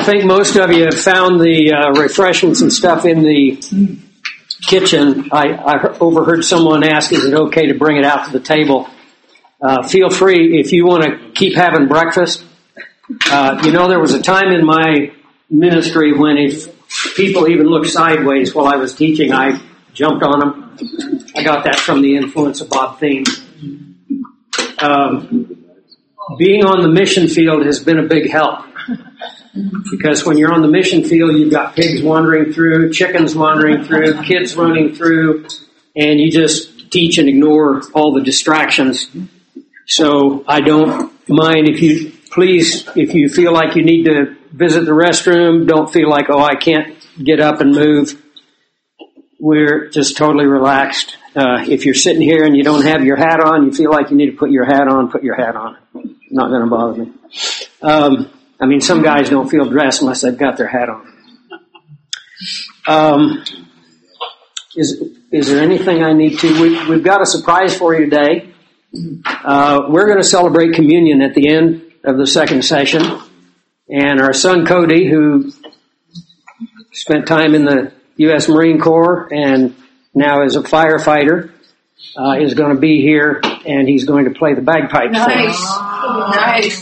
think most of you have found the refreshments and stuff in the kitchen. I overheard someone ask, is it okay to bring it out to the table? Feel free if you want to keep having breakfast. There was a time in my ministry when if people even looked sideways while I was teaching, I jumped on them. I got that from the influence of Bob Thiem. Being on the mission field has been a big help. Because when you're on the mission field, you've got pigs wandering through, chickens wandering through, kids running through, and you just teach and ignore all the distractions. So I don't mind if you feel like you need to visit the restroom, don't feel like, I can't get up and move. We're just totally relaxed. If you're sitting here and you don't have your hat on, you feel like you need to put your hat on, put your hat on. Not going to bother me. Some guys don't feel dressed unless they've got their hat on. Is there anything I need to? We've got a surprise for you today. We're going to celebrate communion at the end of the second session. And our son Cody, who spent time in the U.S. Marine Corps and now is a firefighter, is going to be here, and he's going to play the bagpipes for us. Nice.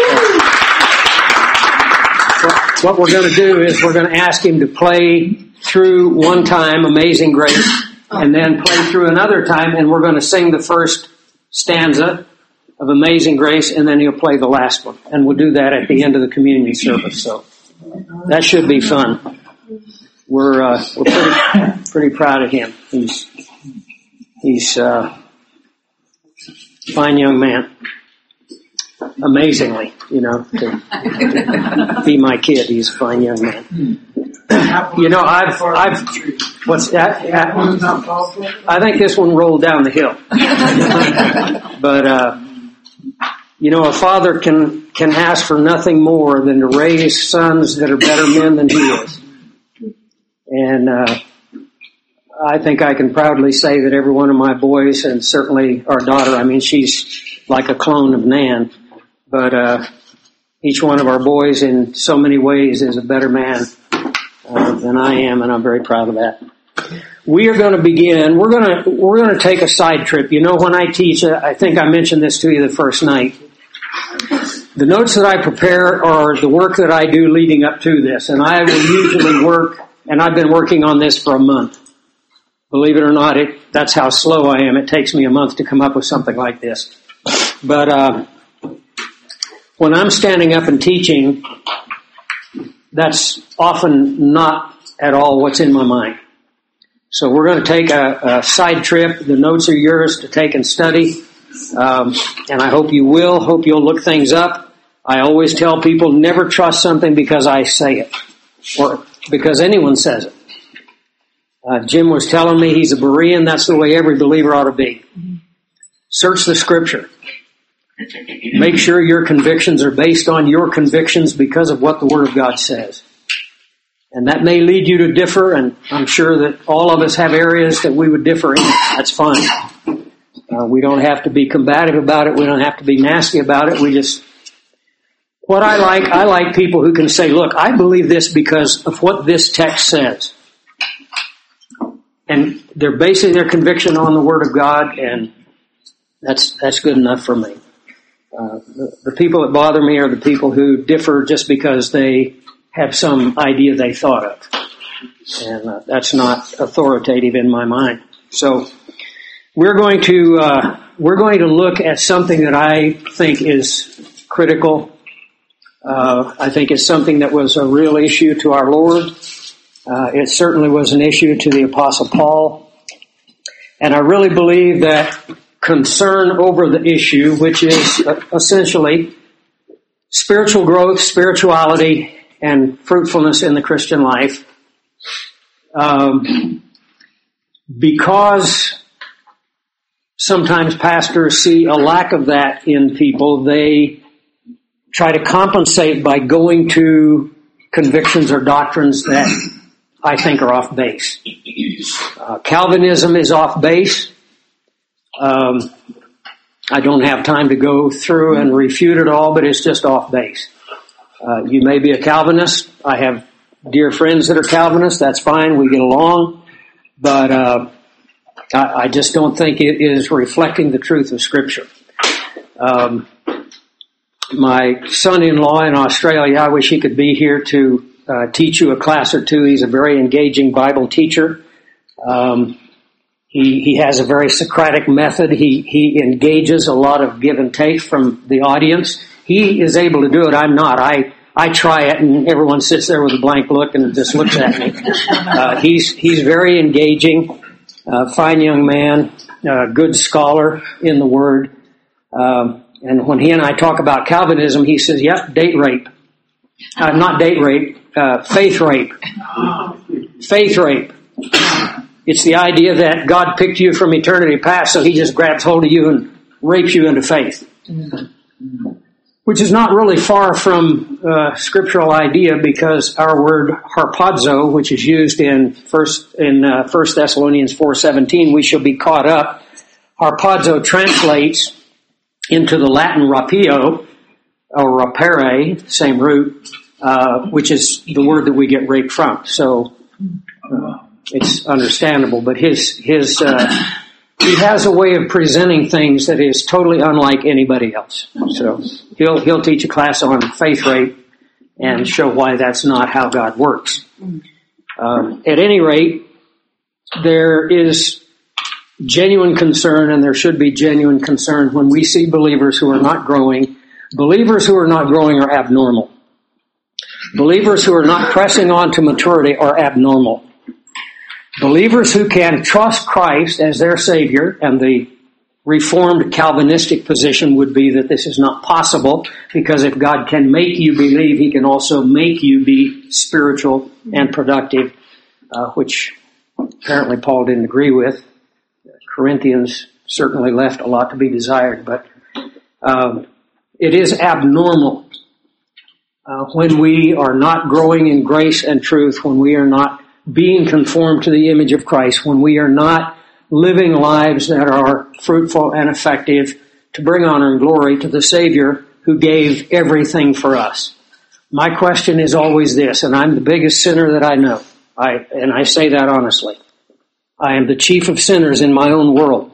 What we're going to do is we're going to ask him to play through one time Amazing Grace, and then play through another time, and we're going to sing the first stanza of Amazing Grace, and then he'll play the last one. And we'll do that at the end of the community service. So that should be fun. We're pretty proud of him. He's a fine young man. Amazingly, to be my kid. He's a fine young man. I've what's that? I think this one rolled down the hill. But, a father can ask for nothing more than to raise sons that are better men than he is. And, I think I can proudly say that every one of my boys, and certainly our daughter, she's like a clone of Nan, but each one of our boys in so many ways is a better man than I am, and I'm very proud of that. We are going to begin. We're going to take a side trip. When I teach, I think I mentioned this to you the first night. The notes that I prepare are the work that I do leading up to this, and I will usually work, and I've been working on this for a month. Believe it or not, that's how slow I am. It takes me a month to come up with something like this. But when I'm standing up and teaching, that's often not at all what's in my mind. So we're going to take a side trip. The notes are yours to take and study. And I hope you will. Hope you'll look things up. I always tell people never trust something because I say it or because anyone says it. Jim was telling me he's a Berean. That's the way every believer ought to be. Search the Scripture. Make sure your convictions are based on your convictions because of what the Word of God says. And that may lead you to differ, and I'm sure that all of us have areas that we would differ in. That's fine. We don't have to be combative about it. We don't have to be nasty about it. What I like people who can say, look, I believe this because of what this text says. And they're basing their conviction on the Word of God, and that's good enough for me. The people that bother me are the people who differ just because they have some idea they thought of. And that's not authoritative in my mind. So we're going to look at something that I think is critical. I think it's something that was a real issue to our Lord. It certainly was an issue to the Apostle Paul. And I really believe that concern over the issue, which is essentially spiritual growth, spirituality, and fruitfulness in the Christian life, because sometimes pastors see a lack of that in people, they try to compensate by going to convictions or doctrines that I think are off base. Calvinism is off base. I don't have time to go through and refute it all, but it's just off base. You may be a Calvinist. I have dear friends that are Calvinists. That's fine. We get along. But I just don't think it is reflecting the truth of Scripture. My son-in-law in Australia, I wish he could be here to teach you a class or two. He's a very engaging Bible teacher. He has a very Socratic method. He engages a lot of give and take from the audience. He is able to do it. I'm not. I try it, and everyone sits there with a blank look and just looks at me. He's very engaging, fine young man, good scholar in the Word. And when he and I talk about Calvinism, he says, "Yep, date rape, not date rape, faith rape, faith rape." It's the idea that God picked you from eternity past, so He just grabs hold of you and rapes you into faith. Which is not really far from scriptural idea, because our word harpazo, which is used in First Thessalonians 4:17, we shall be caught up. Harpazo translates into the Latin rapio, or rapere, same root, which is the word that we get raped from. So it's understandable, but he has a way of presenting things that is totally unlike anybody else. So he'll teach a class on faith rape and show why that's not how God works. At any rate, there is genuine concern, and there should be genuine concern when we see believers who are not growing. Believers who are not growing are abnormal. Believers who are not pressing on to maturity are abnormal. Believers who can trust Christ as their Savior, and the Reformed Calvinistic position would be that this is not possible, because if God can make you believe, He can also make you be spiritual and productive, which apparently Paul didn't agree with. Corinthians certainly left a lot to be desired, but it is abnormal when we are not growing in grace and truth, when we are not being conformed to the image of Christ, when we are not living lives that are fruitful and effective to bring honor and glory to the Savior who gave everything for us. My question is always this, and I'm the biggest sinner that I know, and I say that honestly. I am the chief of sinners in my own world.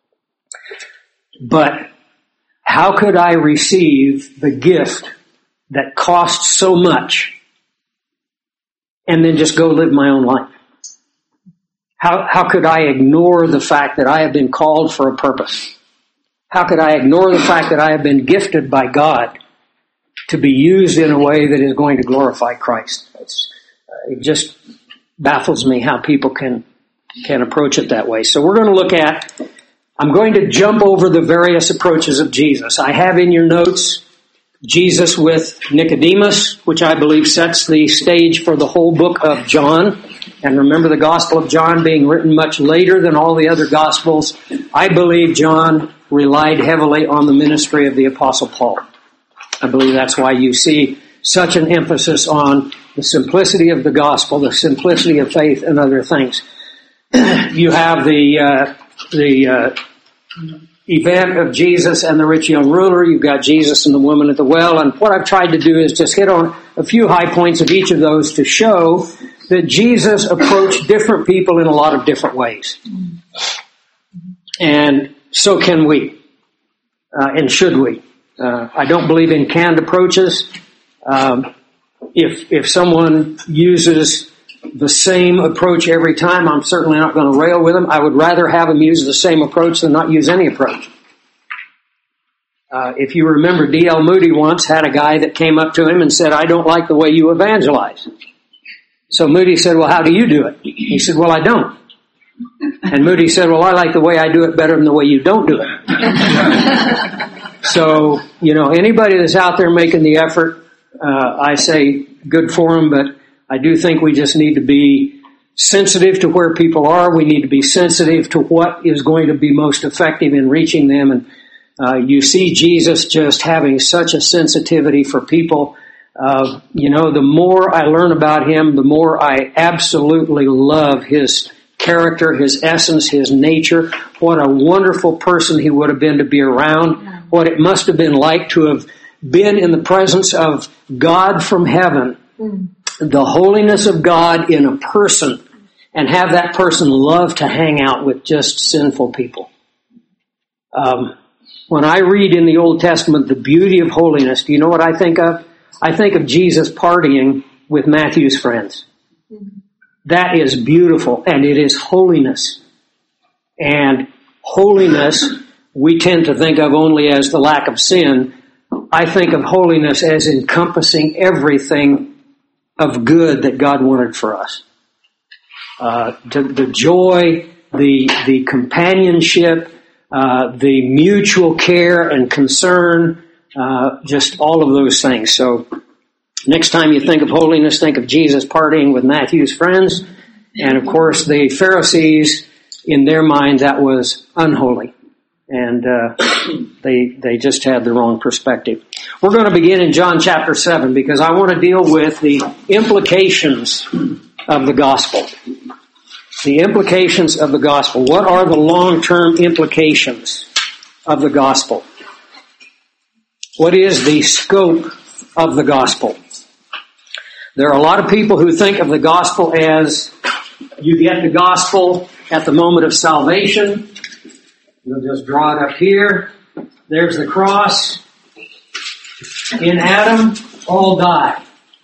But how could I receive the gift that costs so much and then just go live my own life? How could I ignore the fact that I have been called for a purpose? How could I ignore the fact that I have been gifted by God to be used in a way that is going to glorify Christ? It just baffles me how people can approach it that way. So we're going to look at, I'm going to jump over the various approaches of Jesus. I have in your notes Jesus with Nicodemus, which I believe sets the stage for the whole book of John. And remember, the Gospel of John being written much later than all the other Gospels, I believe John relied heavily on the ministry of the Apostle Paul. I believe that's why you see such an emphasis on the simplicity of the Gospel, the simplicity of faith, and other things. You have the event of Jesus and the rich young ruler. You've got Jesus and the woman at the well. And what I've tried to do is just hit on a few high points of each of those to show that Jesus approached different people in a lot of different ways. And so can we. And should we. I don't believe in canned approaches. If someone uses the same approach every time, I'm certainly not going to rail with them. I would rather have them use the same approach than not use any approach. If you remember, D.L. Moody once had a guy that came up to him and said, "I don't like the way you evangelize." So Moody said, "Well, how do you do it?" He said, "Well, I don't." And Moody said, "Well, I like the way I do it better than the way you don't do it." So, anybody that's out there making the effort, I say good for them, but I do think we just need to be sensitive to where people are. We need to be sensitive to what is going to be most effective in reaching them. And you see Jesus just having such a sensitivity for people. The more I learn about Him, the more I absolutely love His character, His essence, His nature. What a wonderful person He would have been to be around. What it must have been like to have been in the presence of God from heaven, the holiness of God in a person, and have that person love to hang out with just sinful people. When I read in the Old Testament the beauty of holiness, do you know what I think of? I think of Jesus partying with Matthew's friends. That is beautiful, and it is holiness. And holiness, we tend to think of only as the lack of sin. I think of holiness as encompassing everything of good that God wanted for us. The joy, the companionship, the mutual care and concern, just all of those things. So next time you think of holiness, think of Jesus partying with Matthew's friends. And of course the Pharisees, in their mind, that was unholy. And they just had the wrong perspective. We're going to begin in John chapter 7 because I want to deal with the implications of the gospel. The implications of the gospel. What are the long-term implications of the gospel? What is the scope of the gospel? There are a lot of people who think of the gospel as you get the gospel at the moment of salvation. You'll just draw it up here. There's the cross. In Adam, all die.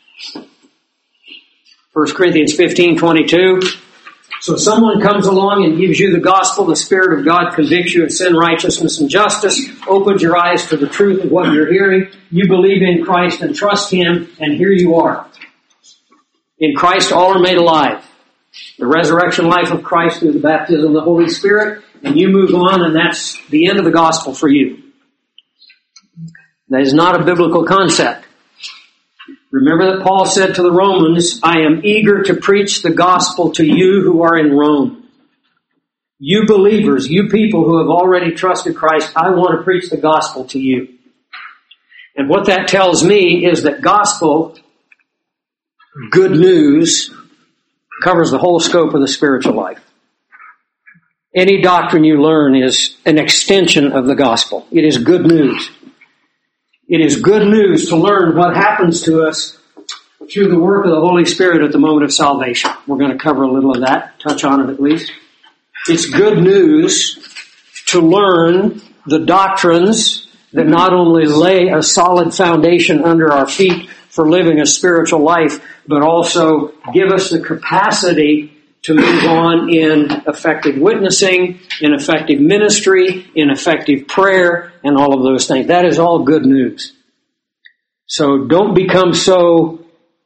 1 Corinthians 15:22. So someone comes along and gives you the gospel, the Spirit of God convicts you of sin, righteousness, and justice, opens your eyes to the truth of what you're hearing. You believe in Christ and trust Him, and here you are. In Christ, all are made alive. The resurrection life of Christ through the baptism of the Holy Spirit, and you move on, and that's the end of the gospel for you. That is not a biblical concept. Remember that Paul said to the Romans, I am eager to preach the gospel to you who are in Rome. You believers, you people who have already trusted Christ, I want to preach the gospel to you. And what that tells me is that gospel, good news, covers the whole scope of the spiritual life. Any doctrine you learn is an extension of the gospel. It is good news. It is good news to learn what happens to us through the work of the Holy Spirit at the moment of salvation. We're going to cover a little of that, touch on it at least. It's good news to learn the doctrines that not only lay a solid foundation under our feet for living a spiritual life, but also give us the capacity to move on in effective witnessing, in effective ministry, in effective prayer, and all of those things. That is all good news. So don't become so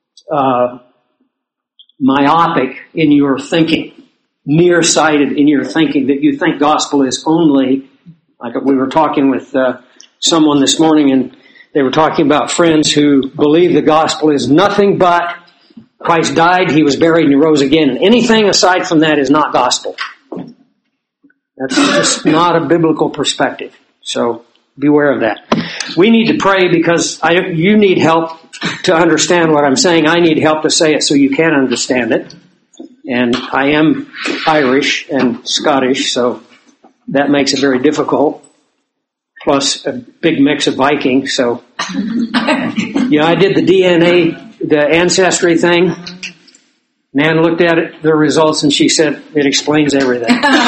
myopic in your thinking, nearsighted in your thinking, that you think gospel is only, like we were talking with someone this morning, and they were talking about friends who believe the gospel is nothing but Christ died, He was buried, and He rose again. And anything aside from that is not gospel. That's just not a biblical perspective. So beware of that. We need to pray because you need help to understand what I'm saying. I need help to say it so you can understand it. And I am Irish and Scottish, so that makes it very difficult. Plus a big mix of Viking, so I did the DNA, the ancestry thing. Nan looked at it, the results, and she said it explains everything.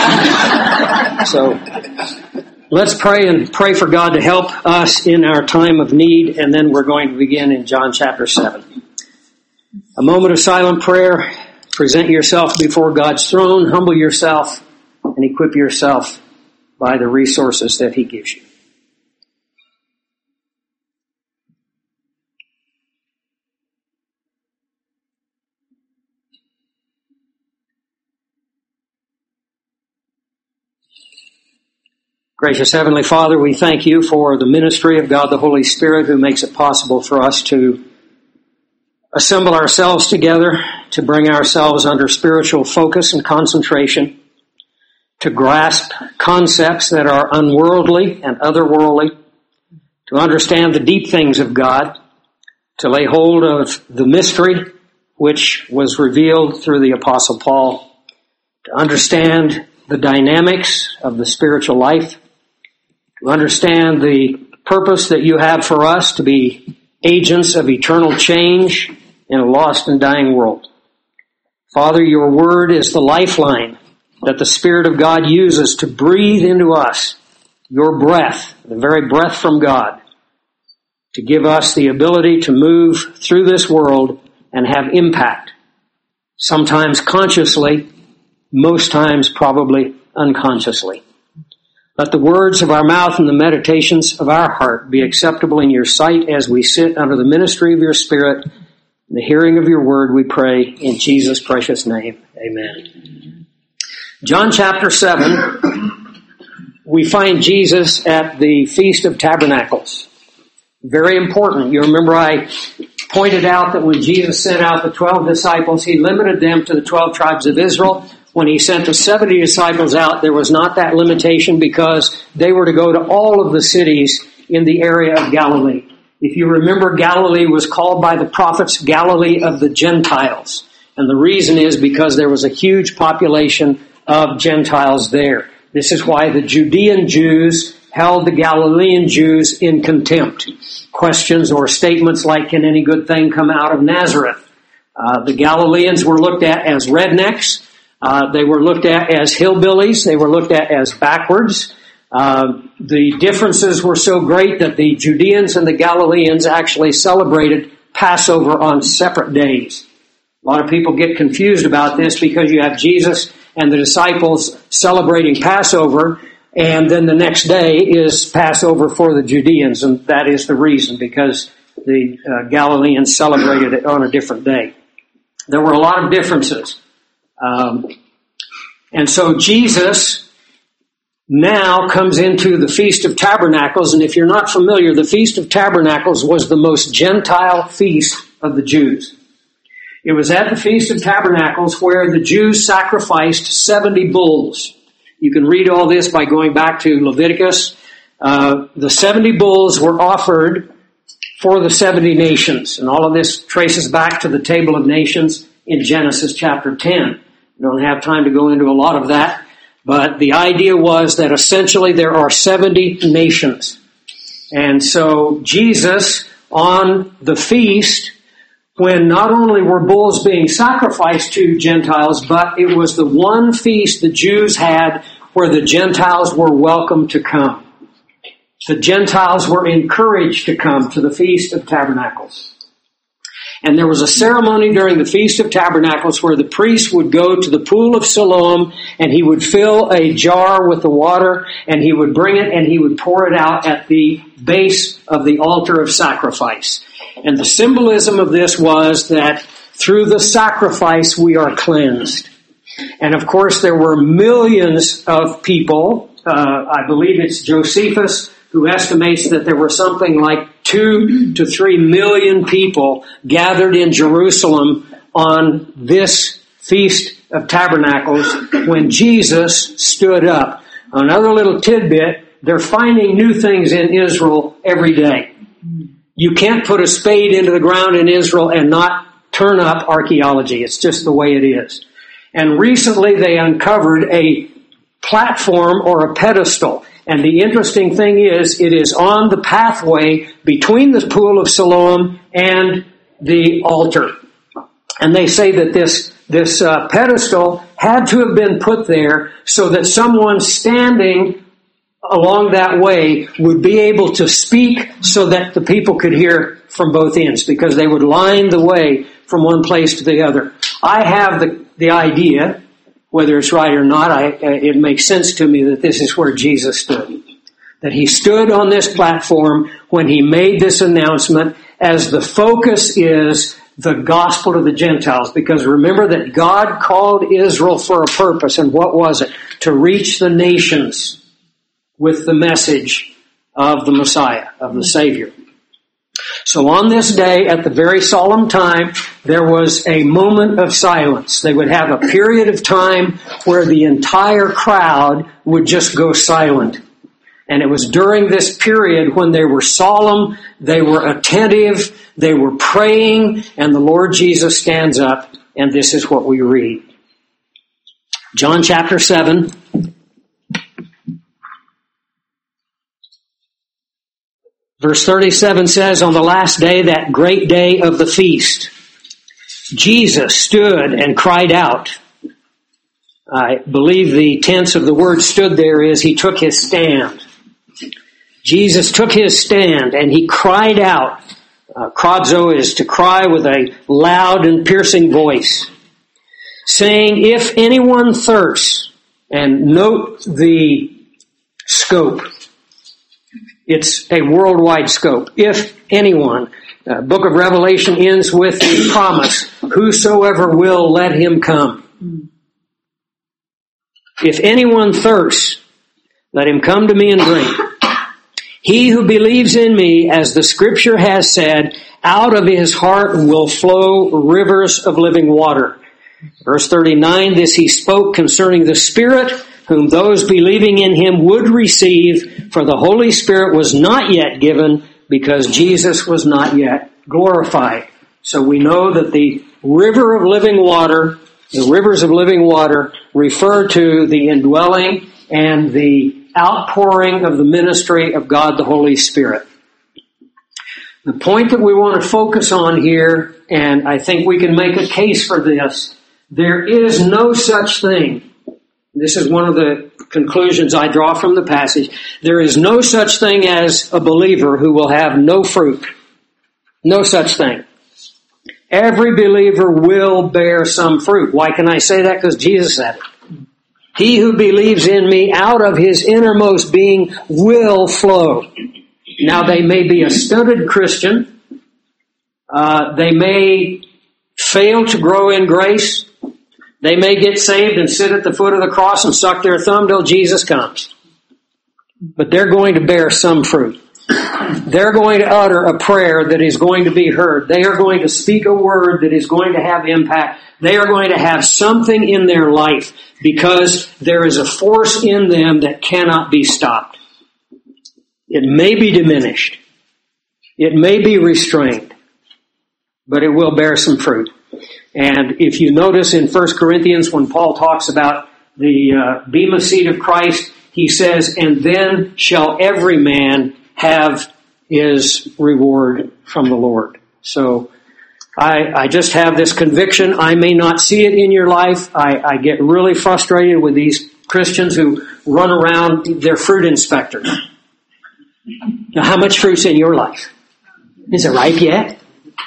So let's pray and pray for God to help us in our time of need, and then we're going to begin in John chapter 7. A moment of silent prayer. Present yourself before God's throne, humble yourself, and equip yourself by the resources that He gives you. Gracious Heavenly Father, we thank You for the ministry of God the Holy Spirit who makes it possible for us to assemble ourselves together, to bring ourselves under spiritual focus and concentration, to grasp concepts that are unworldly and otherworldly, to understand the deep things of God, to lay hold of the mystery which was revealed through the Apostle Paul, to understand the dynamics of the spiritual life, to understand the purpose that you have for us to be agents of eternal change in a lost and dying world. Father, your word is the lifeline that the Spirit of God uses to breathe into us your breath, the very breath from God, to give us the ability to move through this world and have impact, sometimes consciously, most times probably unconsciously. Let the words of our mouth and the meditations of our heart be acceptable in your sight as we sit under the ministry of your Spirit, in the hearing of your word, we pray in Jesus' precious name. Amen. John chapter 7, we find Jesus at the Feast of Tabernacles. Very important. You remember I pointed out that when Jesus sent out the 12 disciples, he limited them to the 12 tribes of Israel. When he sent the 70 disciples out, there was not that limitation because they were to go to all of the cities in the area of Galilee. If you remember, Galilee was called by the prophets Galilee of the Gentiles. And the reason is because there was a huge population of Gentiles there. This is why the Judean Jews held the Galilean Jews in contempt. Questions or statements like, can any good thing come out of Nazareth? The Galileans were looked at as rednecks. They were looked at as hillbillies. They were looked at as backwards. The differences were so great that the Judeans and the Galileans actually celebrated Passover on separate days. A lot of people get confused about this because you have Jesus and the disciples celebrating Passover, and then the next day is Passover for the Judeans, and that is the reason, because the Galileans celebrated it on a different day. There were a lot of differences. And so Jesus now comes into the Feast of Tabernacles, and if you're not familiar, the Feast of Tabernacles was the most Gentile feast of the Jews. It was at the Feast of Tabernacles where the Jews sacrificed 70 bulls. You can read all this by going back to Leviticus. The 70 bulls were offered for the 70 nations, and all of this traces back to the Table of Nations in Genesis chapter 10. We don't have time to go into a lot of that, but the idea was that essentially there are 70 nations. And so Jesus, on the feast, when not only were bulls being sacrificed to Gentiles, but it was the one feast the Jews had where the Gentiles were welcome to come. The Gentiles were encouraged to come to the Feast of Tabernacles. And there was a ceremony during the Feast of Tabernacles where the priest would go to the pool of Siloam and he would fill a jar with the water and he would bring it and he would pour it out at the base of the altar of sacrifice. And the symbolism of this was that through the sacrifice we are cleansed. And of course there were millions of people. I believe it's Josephus who estimates that there were something like 2 to 3 million people gathered in Jerusalem on this Feast of Tabernacles when Jesus stood up. Another little tidbit, they're finding new things in Israel every day. You can't put a spade into the ground in Israel and not turn up archaeology. It's just the way it is. And recently they uncovered a platform or a pedestal. And the interesting thing is, it is on the pathway between the pool of Siloam and the altar. And they say that this pedestal had to have been put there so that someone standing along that way would be able to speak so that the people could hear from both ends, because they would line the way from one place to the other. I have the idea, whether it's right or not, it makes sense to me that this is where Jesus stood. That he stood on this platform when he made this announcement, as the focus is the gospel to the Gentiles. Because remember that God called Israel for a purpose, and what was it? To reach the nations with the message of the Messiah, of the Savior. So on this day, at the very solemn time, there was a moment of silence. They would have a period of time where the entire crowd would just go silent. And it was during this period when they were solemn, they were attentive, they were praying, and the Lord Jesus stands up, and this is what we read. John chapter 7. Verse 37 says, on the last day, that great day of the feast, Jesus stood and cried out. I believe the tense of the word stood there is he took his stand. Jesus took his stand and he cried out. Kradzo is to cry with a loud and piercing voice, saying, if anyone thirsts, and note the scope. It's a worldwide scope. If anyone, Book of Revelation ends with the promise, whosoever will, let him come. If anyone thirsts, let him come to me and drink. He who believes in me, as the scripture has said, out of his heart will flow rivers of living water. Verse 39, this he spoke concerning the Spirit, whom those believing in him would receive, for the Holy Spirit was not yet given, because Jesus was not yet glorified. So we know that the river of living water, the rivers of living water, refer to the indwelling and the outpouring of the ministry of God the Holy Spirit. The point that we want to focus on here, and I think we can make a case for this, there is no such thing. This is one of the conclusions I draw from the passage. There is no such thing as a believer who will have no fruit. No such thing. Every believer will bear some fruit. Why can I say that? Because Jesus said it. He who believes in me, out of his innermost being will flow. Now they may be a stunted Christian. They may fail to grow in grace. They may get saved and sit at the foot of the cross and suck their thumb till Jesus comes. But they're going to bear some fruit. They're going to utter a prayer that is going to be heard. They are going to speak a word that is going to have impact. They are going to have something in their life because there is a force in them that cannot be stopped. It may be diminished. It may be restrained. But it will bear some fruit. And if you notice in 1 Corinthians when Paul talks about the bema seat of Christ, he says, and then shall every man have his reward from the Lord. So I just have this conviction. I may not see it in your life. I get really frustrated with these Christians who run around, they're fruit inspectors. Now, how much fruit's in your life? Is it ripe yet?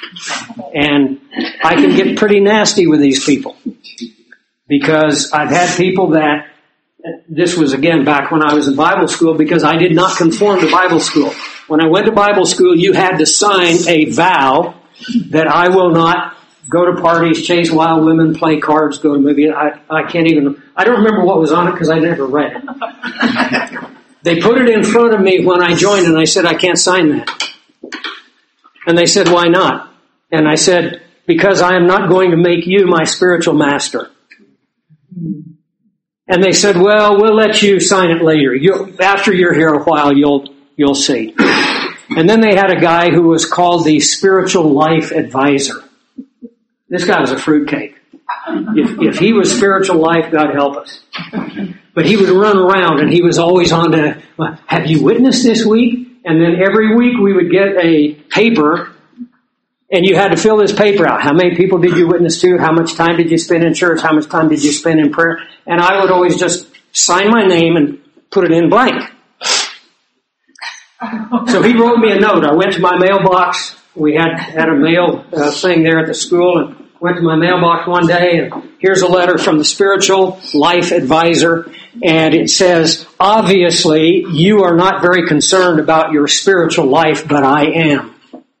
And I can get pretty nasty with these people because I've had people that, this was again back when I was in Bible school, because I did not conform to Bible school. When I went to Bible school, you had to sign a vow that I will not go to parties, chase wild women, play cards, go to movies. I don't remember what was on it because I never read it. They put it in front of me when I joined and I said, I can't sign that. And they said, why not? And I said, because I am not going to make you my spiritual master. And they said, well, we'll let you sign it later. After you're here a while, you'll see. And then they had a guy who was called the spiritual life advisor. This guy was a fruitcake. If he was spiritual life, God help us. But he would run around and he was always on to, well, have you witnessed this week? And then every week we would get a paper and you had to fill this paper out. How many people did you witness to? How much time did you spend in church? How much time did you spend in prayer? And I would always just sign my name and put it in blank. So he wrote me a note. I went to my mailbox. We had a mail thing there at the school and went to my mailbox one day and here's a letter from the spiritual life advisor. And it says, obviously you are not very concerned about your spiritual life, but I am.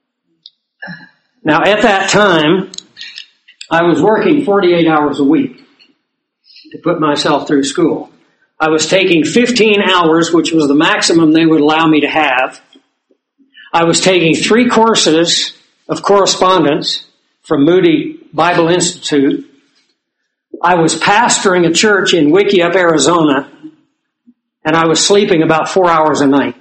Now, at that time, I was working 48 hours a week to put myself through school. I was taking 15 hours, which was the maximum they would allow me to have. I was taking 3 courses of correspondence from Moody Bible Institute. I was pastoring a church in Wickiup, Arizona, and I was sleeping about 4 hours a night.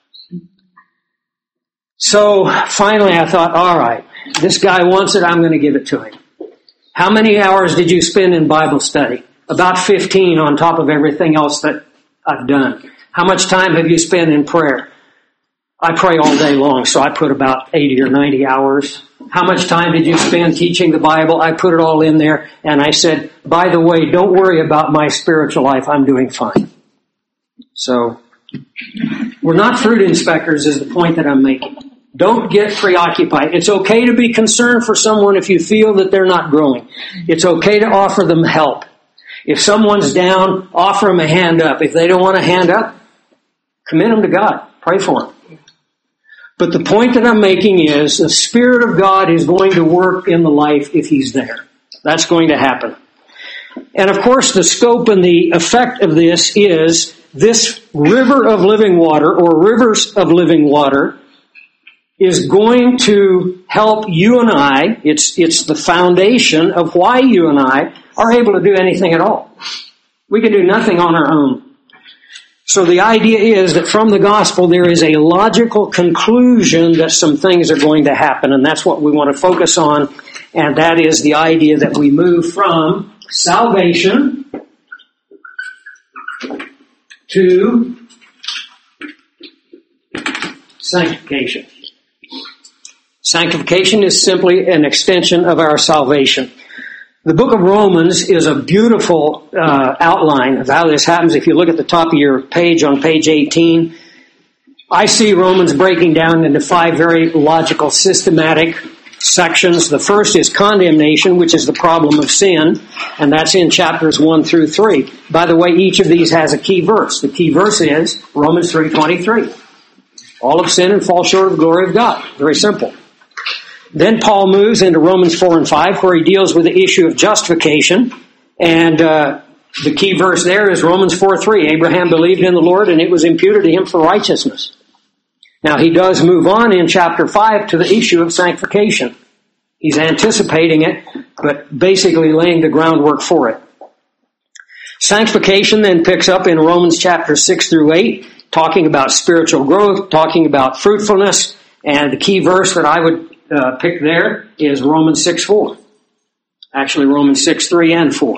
So finally I thought, all right, this guy wants it, I'm going to give it to him. How many hours did you spend in Bible study? About 15 on top of everything else that I've done. How much time have you spent in prayer? I pray all day long, so I put about 80 or 90 hours. How much time did you spend teaching the Bible? I put it all in there, and I said, by the way, don't worry about my spiritual life. I'm doing fine. So, we're not fruit inspectors is the point that I'm making. Don't get preoccupied. It's okay to be concerned for someone if you feel that they're not growing. It's okay to offer them help. If someone's down, offer them a hand up. If they don't want a hand up, commit them to God. Pray for them. But the point that I'm making is the Spirit of God is going to work in the life if He's there. That's going to happen. And of course, the scope and the effect of this is this river of living water or rivers of living water is going to help you and I. It's the foundation of why you and I are able to do anything at all. We can do nothing on our own. So the idea is that from the gospel there is a logical conclusion that some things are going to happen, and that's what we want to focus on, and that is the idea that we move from salvation to sanctification. Sanctification is simply an extension of our salvation. The book of Romans is a beautiful outline of how this happens. If you look at the top of your page on page 18, I see Romans breaking down into 5 very logical, systematic sections. The first is condemnation, which is the problem of sin, and that's in chapters 1 through 3. By the way, each of these has a key verse. The key verse is Romans 3:23. All have sinned and fall short of the glory of God. Very simple. Then Paul moves into Romans 4 and 5, where he deals with the issue of justification. And the key verse there is Romans 4:3. Abraham believed in the Lord, and it was imputed to him for righteousness. Now, he does move on in chapter 5 to the issue of sanctification. He's anticipating it, but basically laying the groundwork for it. Sanctification then picks up in Romans chapter 6 through 8, talking about spiritual growth, talking about fruitfulness, and the key verse that I would pick there is Romans 6:4. Actually, Romans 6:3 and 4.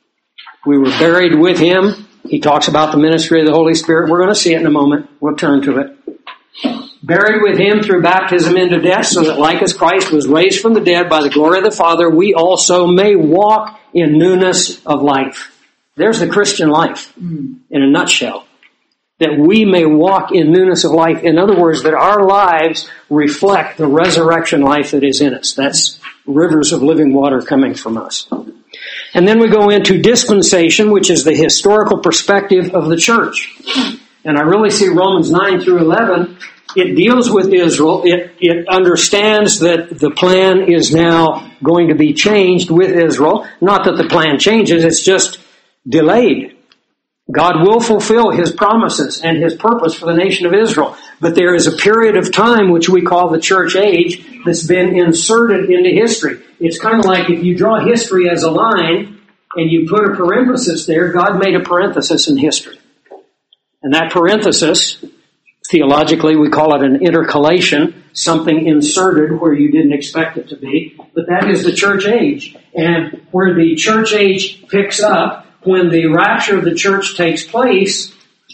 We were buried with Him. He talks about the ministry of the Holy Spirit. We're going to see it in a moment. We'll turn to it. Buried with Him through baptism into death, so that like as Christ was raised from the dead by the glory of the Father, we also may walk in newness of life. There's the Christian life in a nutshell. That we may walk in newness of life. In other words, that our lives reflect the resurrection life that is in us. That's rivers of living water coming from us. And then we go into dispensation, which is the historical perspective of the church. And I really see Romans 9 through 11. It deals with Israel. It understands that the plan is now going to be changed with Israel. Not that the plan changes, it's just delayed. God will fulfill His promises and His purpose for the nation of Israel. But there is a period of time which we call the church age that's been inserted into history. It's kind of like if you draw history as a line and you put a parenthesis there, God made a parenthesis in history. And that parenthesis, theologically we call it an intercalation, something inserted where you didn't expect it to be. But that is the church age. And where the church age picks up, when the rapture of the church takes place,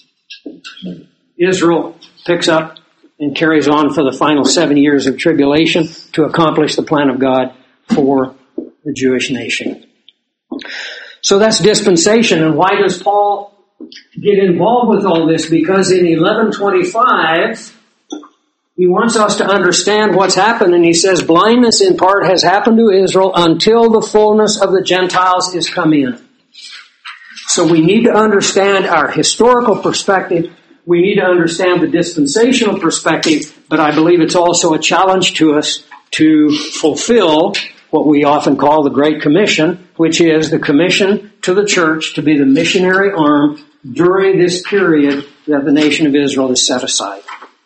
Israel picks up and carries on for the final 7 years of tribulation to accomplish the plan of God for the Jewish nation. So that's dispensation. And why does Paul get involved with all this? Because in 11:25, he wants us to understand what's happened. And he says, blindness in part has happened to Israel until the fullness of the Gentiles is come in. So we need to understand our historical perspective. We need to understand the dispensational perspective, but I believe it's also a challenge to us to fulfill what we often call the Great Commission, which is the commission to the church to be the missionary arm during this period that the nation of Israel is set aside.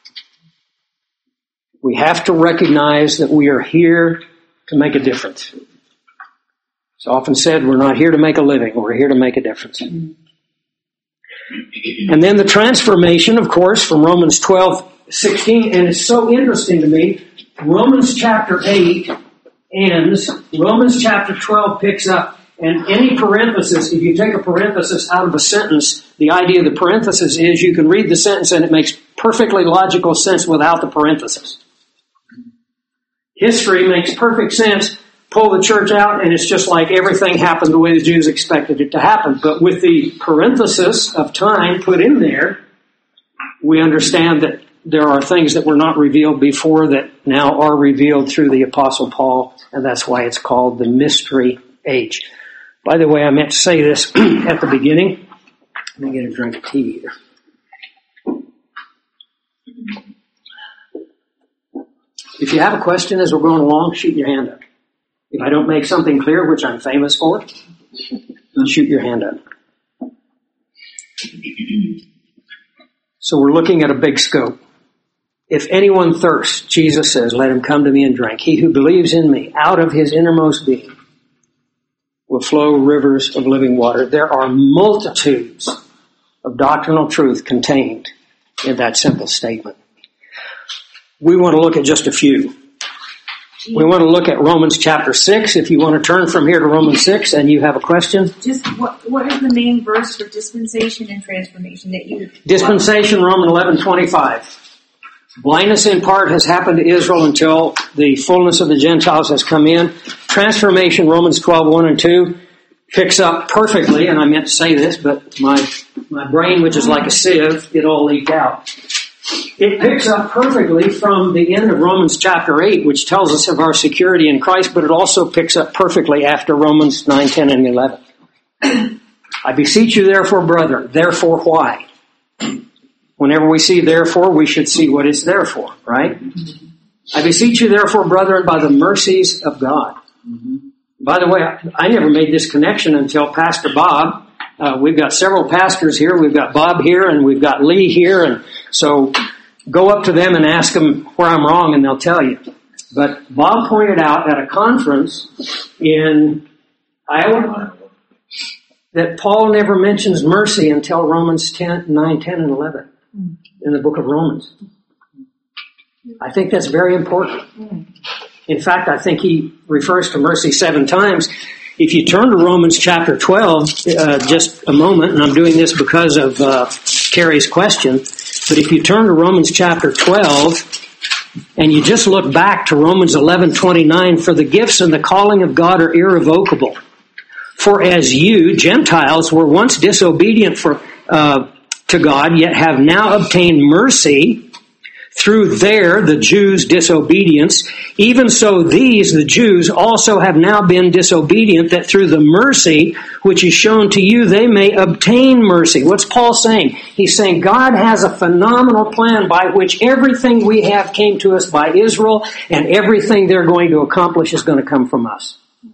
We have to recognize that we are here to make a difference. It's often said we're not here to make a living, we're here to make a difference. And then the transformation, of course, from Romans 12:16, and it's so interesting to me, Romans chapter 8 ends, Romans chapter 12 picks up, and any parenthesis, if you take a parenthesis out of a sentence, the idea of the parenthesis is you can read the sentence and it makes perfectly logical sense without the parenthesis. History makes perfect sense. Pull the church out, and it's just like everything happened the way the Jews expected it to happen. But with the parenthesis of time put in there, we understand that there are things that were not revealed before that now are revealed through the Apostle Paul, and that's why it's called the mystery age. By the way, I meant to say this at the beginning. Let me get a drink of tea here. If you have a question as we're going along, shoot your hand up. If I don't make something clear, which I'm famous for, then shoot your hand up. So we're looking at a big scope. If anyone thirsts, Jesus says, let him come to me and drink. He who believes in me, out of his innermost being, will flow rivers of living water. There are multitudes of doctrinal truth contained in that simple statement. We want to look at just a few. We want to look at Romans chapter 6. If you want to turn from here to Romans 6 and you have a question. Just what is the main verse for dispensation and transformation that you... Dispensation, Romans 11:25. Blindness in part has happened to Israel until the fullness of the Gentiles has come in. Transformation, Romans 12:1 and 2, picks up perfectly, and I meant to say this, but my brain, which is like a sieve, it all leaked out. It picks up perfectly from the end of Romans chapter 8, which tells us of our security in Christ, but it also picks up perfectly after Romans 9, 10, and 11. I beseech you therefore, brethren. Therefore, why? Whenever we see therefore, we should see what it's there for, right? I beseech you therefore, brethren, by the mercies of God. By the way, I never made this connection until Pastor Bob. We've got several pastors here. We've got Bob here, and we've got Lee here, and so go up to them and ask them where I'm wrong, and they'll tell you. But Bob pointed out at a conference in Iowa that Paul never mentions mercy until Romans 9, 10, and 11 in the book of Romans. I think that's very important. In fact, I think he refers to mercy 7 times. If you turn to Romans chapter 12, just a moment, and I'm doing this because of Carrie's question, but if you turn to Romans chapter 12, and you just look back to Romans 11:29, for the gifts and the calling of God are irrevocable. For as you, Gentiles, were once disobedient to God, yet have now obtained mercy through the Jews' disobedience, even so these, the Jews, also have now been disobedient, that through the mercy which is shown to you, they may obtain mercy. What's Paul saying? He's saying God has a phenomenal plan by which everything we have came to us by Israel, and everything they're going to accomplish is going to come from us.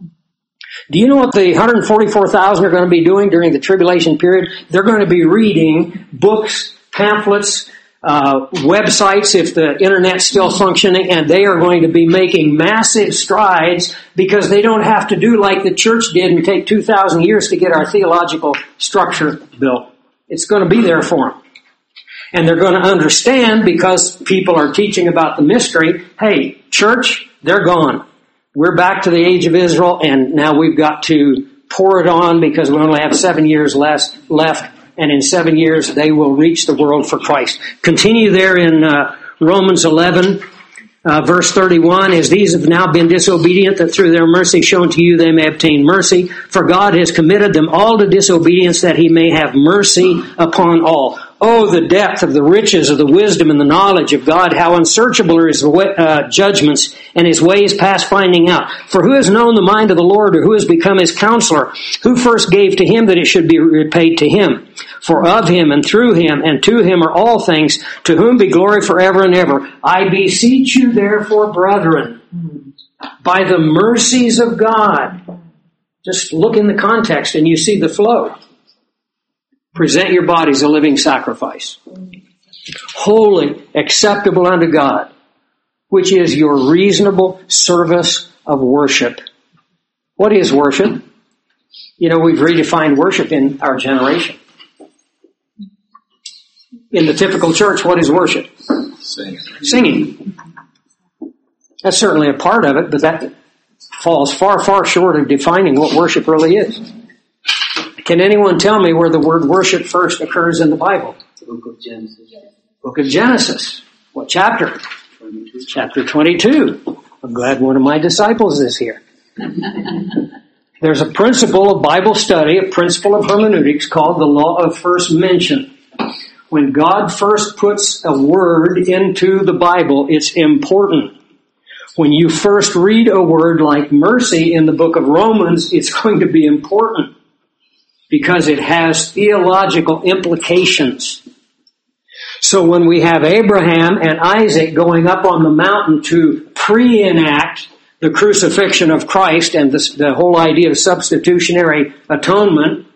Do you know what the 144,000 are going to be doing during the tribulation period? They're going to be reading books, pamphlets, websites, if the internet's still functioning, and they are going to be making massive strides because they don't have to do like the church did and take 2,000 years to get our theological structure built. It's going to be there for them. And they're going to understand, because people are teaching about the mystery, hey, church, they're gone. We're back to the age of Israel, and now we've got to pour it on because we only have 7 years left. And in 7 years, they will reach the world for Christ. Continue there in Romans 11, verse 31. As these have now been disobedient, that through their mercy shown to you, they may obtain mercy. For God has committed them all to disobedience, that he may have mercy upon all. Oh, the depth of the riches of the wisdom and the knowledge of God. How unsearchable are his judgments and his ways past finding out. For who has known the mind of the Lord, or who has become his counselor? Who first gave to him that it should be repaid to him? For of him and through him and to him are all things, to whom be glory forever and ever. I beseech you therefore, brethren, by the mercies of God. Just look in the context and you see the flow. Present your bodies a living sacrifice, holy, acceptable unto God, which is your reasonable service of worship. What is worship? You know, we've redefined worship in our generation. In the typical church, what is worship? Singing. That's certainly a part of it, but that falls far, far short of defining what worship really is. Can anyone tell me where the word worship first occurs in the Bible? The book of Genesis. Book of Genesis. What chapter? Chapter 22. I'm glad one of my disciples is here. There's a principle of Bible study, a principle of hermeneutics called the law of first mention. When God first puts a word into the Bible, it's important. When you first read a word like mercy in the book of Romans, it's going to be important because it has theological implications. So when we have Abraham and Isaac going up on the mountain to pre-enact the crucifixion of Christ and the whole idea of substitutionary atonement,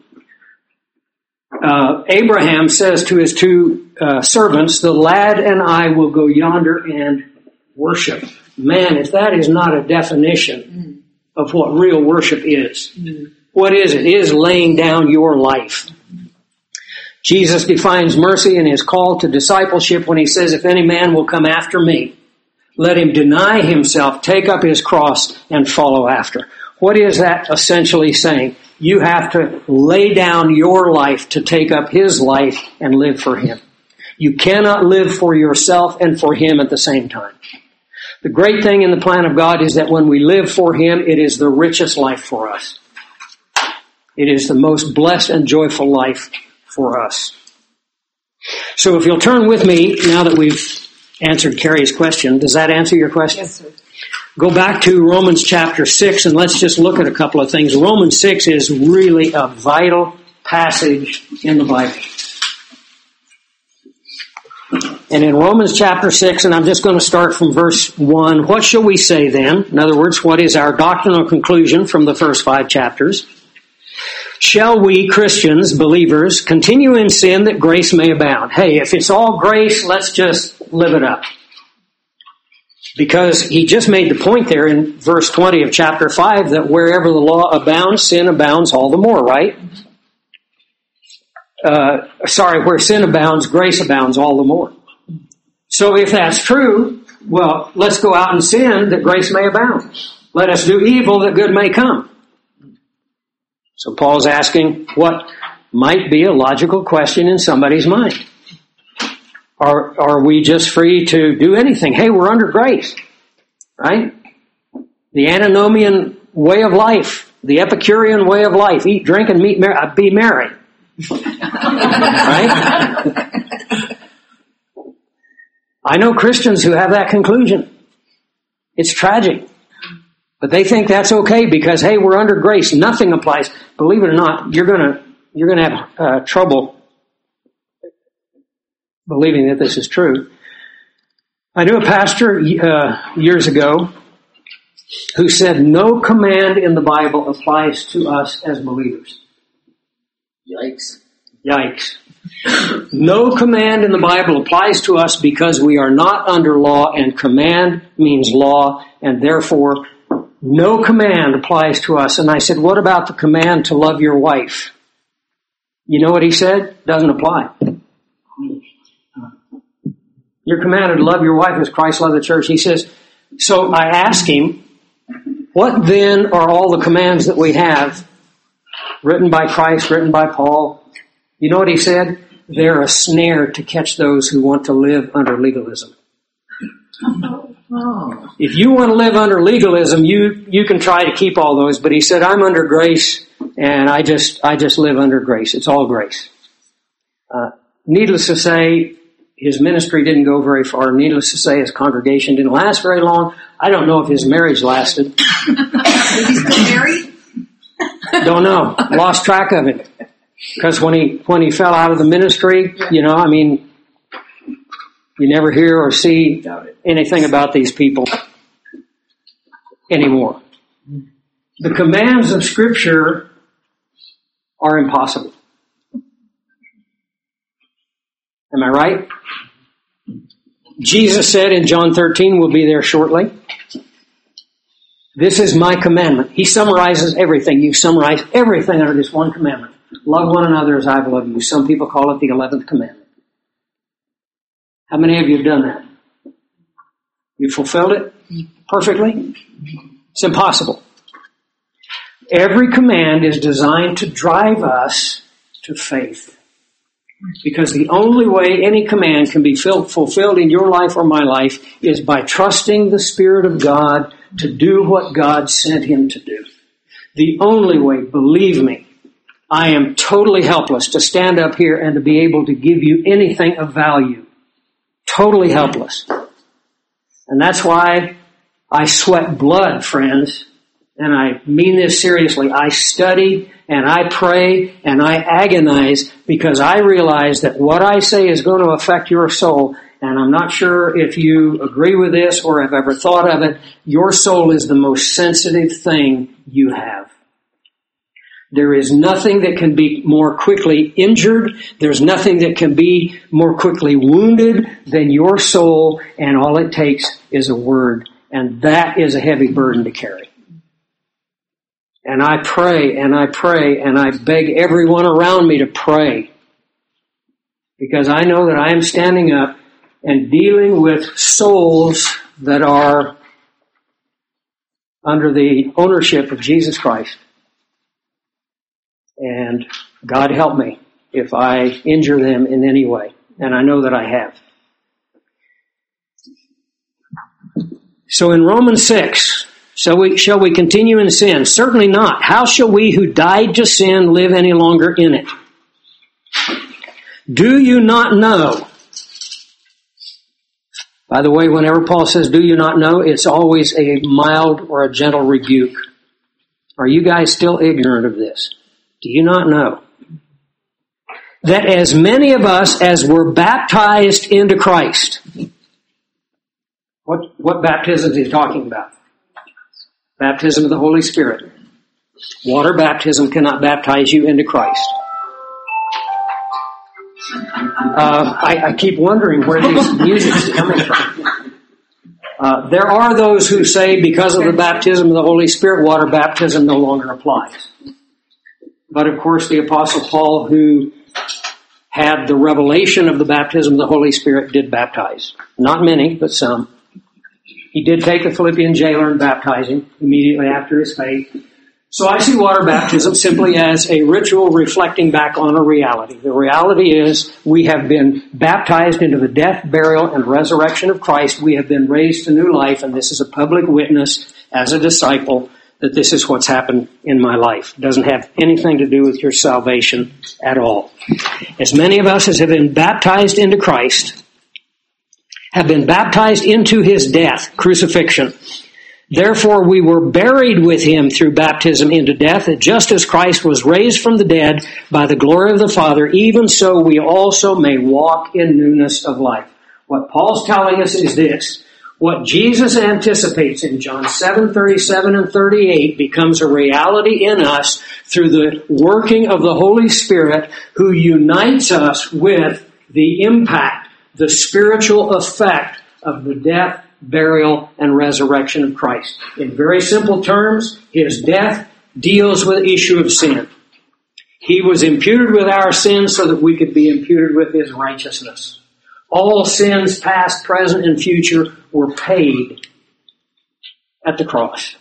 Abraham says to his two servants, the lad and I will go yonder and worship. Man, if that is not a definition of what real worship is, what is it? It is laying down your life. Jesus defines mercy in his call to discipleship when he says, if any man will come after me, let him deny himself, take up his cross, and follow after. What is that essentially saying? You have to lay down your life to take up his life and live for him. You cannot live for yourself and for him at the same time. The great thing in the plan of God is that when we live for him, it is the richest life for us. It is the most blessed and joyful life for us. So if you'll turn with me, now that we've answered Carrie's question, does that answer your question? Yes, sir. Go back to Romans chapter 6 and let's just look at a couple of things. Romans 6 is really a vital passage in the Bible. And in Romans chapter 6, and I'm just going to start from verse 1, what shall we say then? In other words, what is our doctrinal conclusion from the first 5 chapters? Shall we, Christians, believers, continue in sin that grace may abound? Hey, if it's all grace, let's just live it up. Because he just made the point there in verse 20 of chapter 5 that wherever the law abounds, sin abounds all the more, right? Where sin abounds, grace abounds all the more. So if that's true, well, let's go out and sin that grace may abound. Let us do evil that good may come. So Paul's asking what might be a logical question in somebody's mind. Are we just free to do anything? Hey, we're under grace, right? The antinomian way of life, the Epicurean way of life, eat, drink, and be merry. Right? I know Christians who have that conclusion. It's tragic. But they think that's okay because, hey, we're under grace. Nothing applies. Believe it or not, you're gonna have trouble believing that this is true. I knew a pastor years ago who said no command in the Bible applies to us as believers. Yikes. No command in the Bible applies to us because we are not under law, and command means law, and therefore no command applies to us. And I said, what about the command to love your wife? You know what he said? Doesn't apply. You're commanded to love your wife as Christ loved the church. He says, so I asked him, what then are all the commands that we have written by Christ, written by Paul? You know what he said? They're a snare to catch those who want to live under legalism. If you want to live under legalism, you can try to keep all those, but he said, I'm under grace, and I just live under grace. It's all grace. Needless to say, his ministry didn't go very far. Needless to say, his congregation didn't last very long. I don't know if his marriage lasted. Is he still married? Don't know. Lost track of it. Because when he fell out of the ministry, you never hear or see anything about these people anymore. The commands of Scripture are impossible. Am I right? Jesus said in John 13, we'll be there shortly, this is my commandment. He summarizes everything. You summarize everything under this one commandment. Love one another as I've loved you. Some people call it the 11th commandment. How many of you have done that? You fulfilled it perfectly? It's impossible. Every command is designed to drive us to faith. Because the only way any command can be fulfilled in your life or my life is by trusting the Spirit of God to do what God sent Him to do. The only way, believe me, I am totally helpless to stand up here and to be able to give you anything of value. Totally helpless. And that's why I sweat blood, friends, and I mean this seriously. I study and I pray and I agonize because I realize that what I say is going to affect your soul. And I'm not sure if you agree with this or have ever thought of it. Your soul is the most sensitive thing you have. There is nothing that can be more quickly injured. There's nothing that can be more quickly wounded than your soul, and all it takes is a word. And that is a heavy burden to carry. And I pray and I pray and I beg everyone around me to pray. Because I know that I am standing up and dealing with souls that are under the ownership of Jesus Christ. And God help me if I injure them in any way. And I know that I have. So in Romans 6, shall we continue in sin? Certainly not. How shall we who died to sin live any longer in it? Do you not know? By the way, whenever Paul says, do you not know, it's always a mild or a gentle rebuke. Are you guys still ignorant of this? Do you not know that as many of us as were baptized into Christ, what baptism is he talking about? Baptism of the Holy Spirit. Water baptism cannot baptize you into Christ. I keep wondering where this music is coming from. There are those who say because of the baptism of the Holy Spirit, water baptism no longer applies. But of course the Apostle Paul, who had the revelation of the baptism of the Holy Spirit, did baptize. Not many, but some. He did take a Philippian jailer and baptize him immediately after his faith. So I see water baptism simply as a ritual reflecting back on a reality. The reality is we have been baptized into the death, burial, and resurrection of Christ. We have been raised to new life, and this is a public witness as a disciple that this is what's happened in my life. It doesn't have anything to do with your salvation at all. As many of us as have been baptized into Christ have been baptized into His death, crucifixion. Therefore we were buried with Him through baptism into death, that just as Christ was raised from the dead by the glory of the Father, even so we also may walk in newness of life. What Paul's telling us is this: what Jesus anticipates in John 7:37 and 38 becomes a reality in us through the working of the Holy Spirit, who unites us with the impact, the spiritual effect of the death, burial, and resurrection of Christ. In very simple terms, His death deals with the issue of sin. He was imputed with our sins so that we could be imputed with His righteousness. All sins, past, present, and future, were paid at the cross.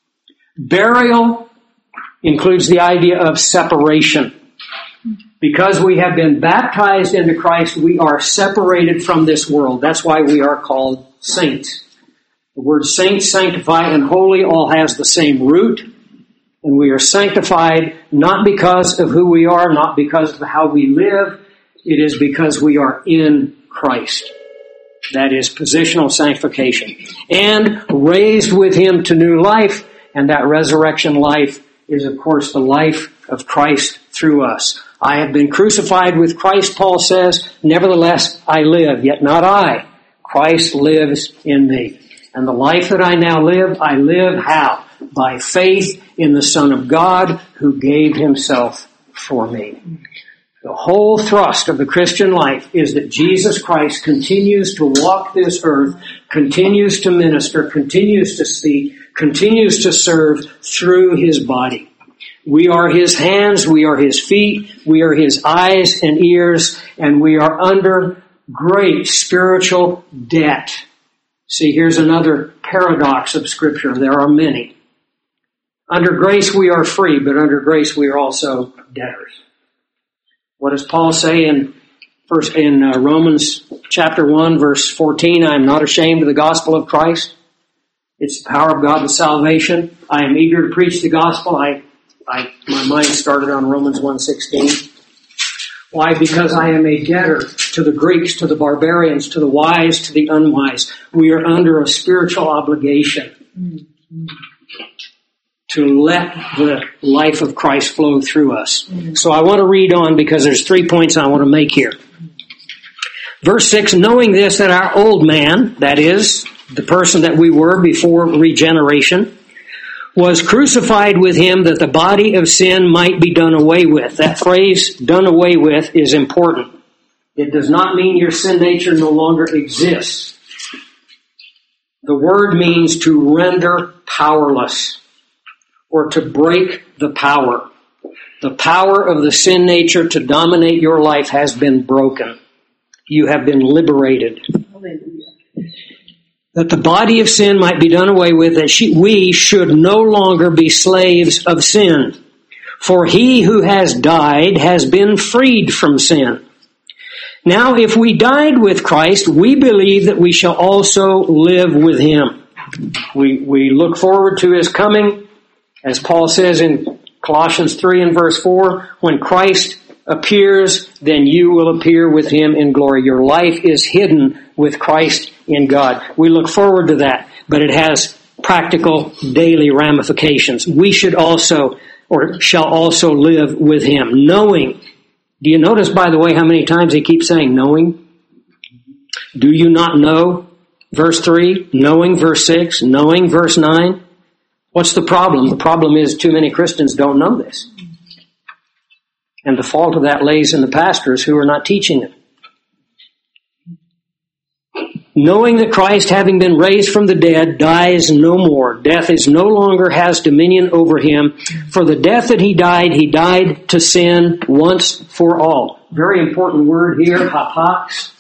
Burial includes the idea of separation. Because we have been baptized into Christ, we are separated from this world. That's why we are called saints. The word saint, sanctify, and holy all has the same root. And we are sanctified not because of who we are, not because of how we live. It is because we are in Christ. That is positional sanctification. And raised with Him to new life. And that resurrection life is, of course, the life of Christ through us. I have been crucified with Christ, Paul says. Nevertheless, I live, yet not I. Christ lives in me. And the life that I now live, I live how? By faith in the Son of God who gave Himself for me. The whole thrust of the Christian life is that Jesus Christ continues to walk this earth, continues to minister, continues to speak, continues to serve through His body. We are His hands, we are His feet, we are His eyes and ears, and we are under great spiritual debt. See, here's another paradox of Scripture. There are many. Under grace we are free, but under grace we are also debtors. What does Paul say in First in Romans chapter 1, verse 14, I am not ashamed of the gospel of Christ. It's the power of God to salvation. I am eager to preach the gospel. My mind started on Romans 1:16. Why? Because I am a debtor to the Greeks, to the barbarians, to the wise, to the unwise. We are under a spiritual obligation to let the life of Christ flow through us. So I want to read on because there's 3 points I want to make here. Verse 6, knowing this, that our old man, that is, the person that we were before regeneration, was crucified with him that the body of sin might be done away with. That phrase, done away with, is important. It does not mean your sin nature no longer exists. The word means to render powerless or to break the power. The power of the sin nature to dominate your life has been broken. You have been liberated. That the body of sin might be done away with, that we should no longer be slaves of sin. For he who has died has been freed from sin. Now, if we died with Christ, we believe that we shall also live with him. We look forward to his coming, as Paul says in Colossians 3 and verse 4, when Christ appears, then you will appear with him in glory. Your life is hidden with Christ in God. We look forward to that, but it has practical daily ramifications. We should also, or shall also live with him, knowing. Do you notice, by the way, how many times he keeps saying knowing? Do you not know? Verse 3, knowing, verse 6, knowing, verse 9. What's the problem? The problem is too many Christians don't know this. And the fault of that lays in the pastors who are not teaching it. Knowing that Christ, having been raised from the dead, dies no more. Death is no longer has dominion over him. For the death that he died to sin once for all. Very important word here, hapax.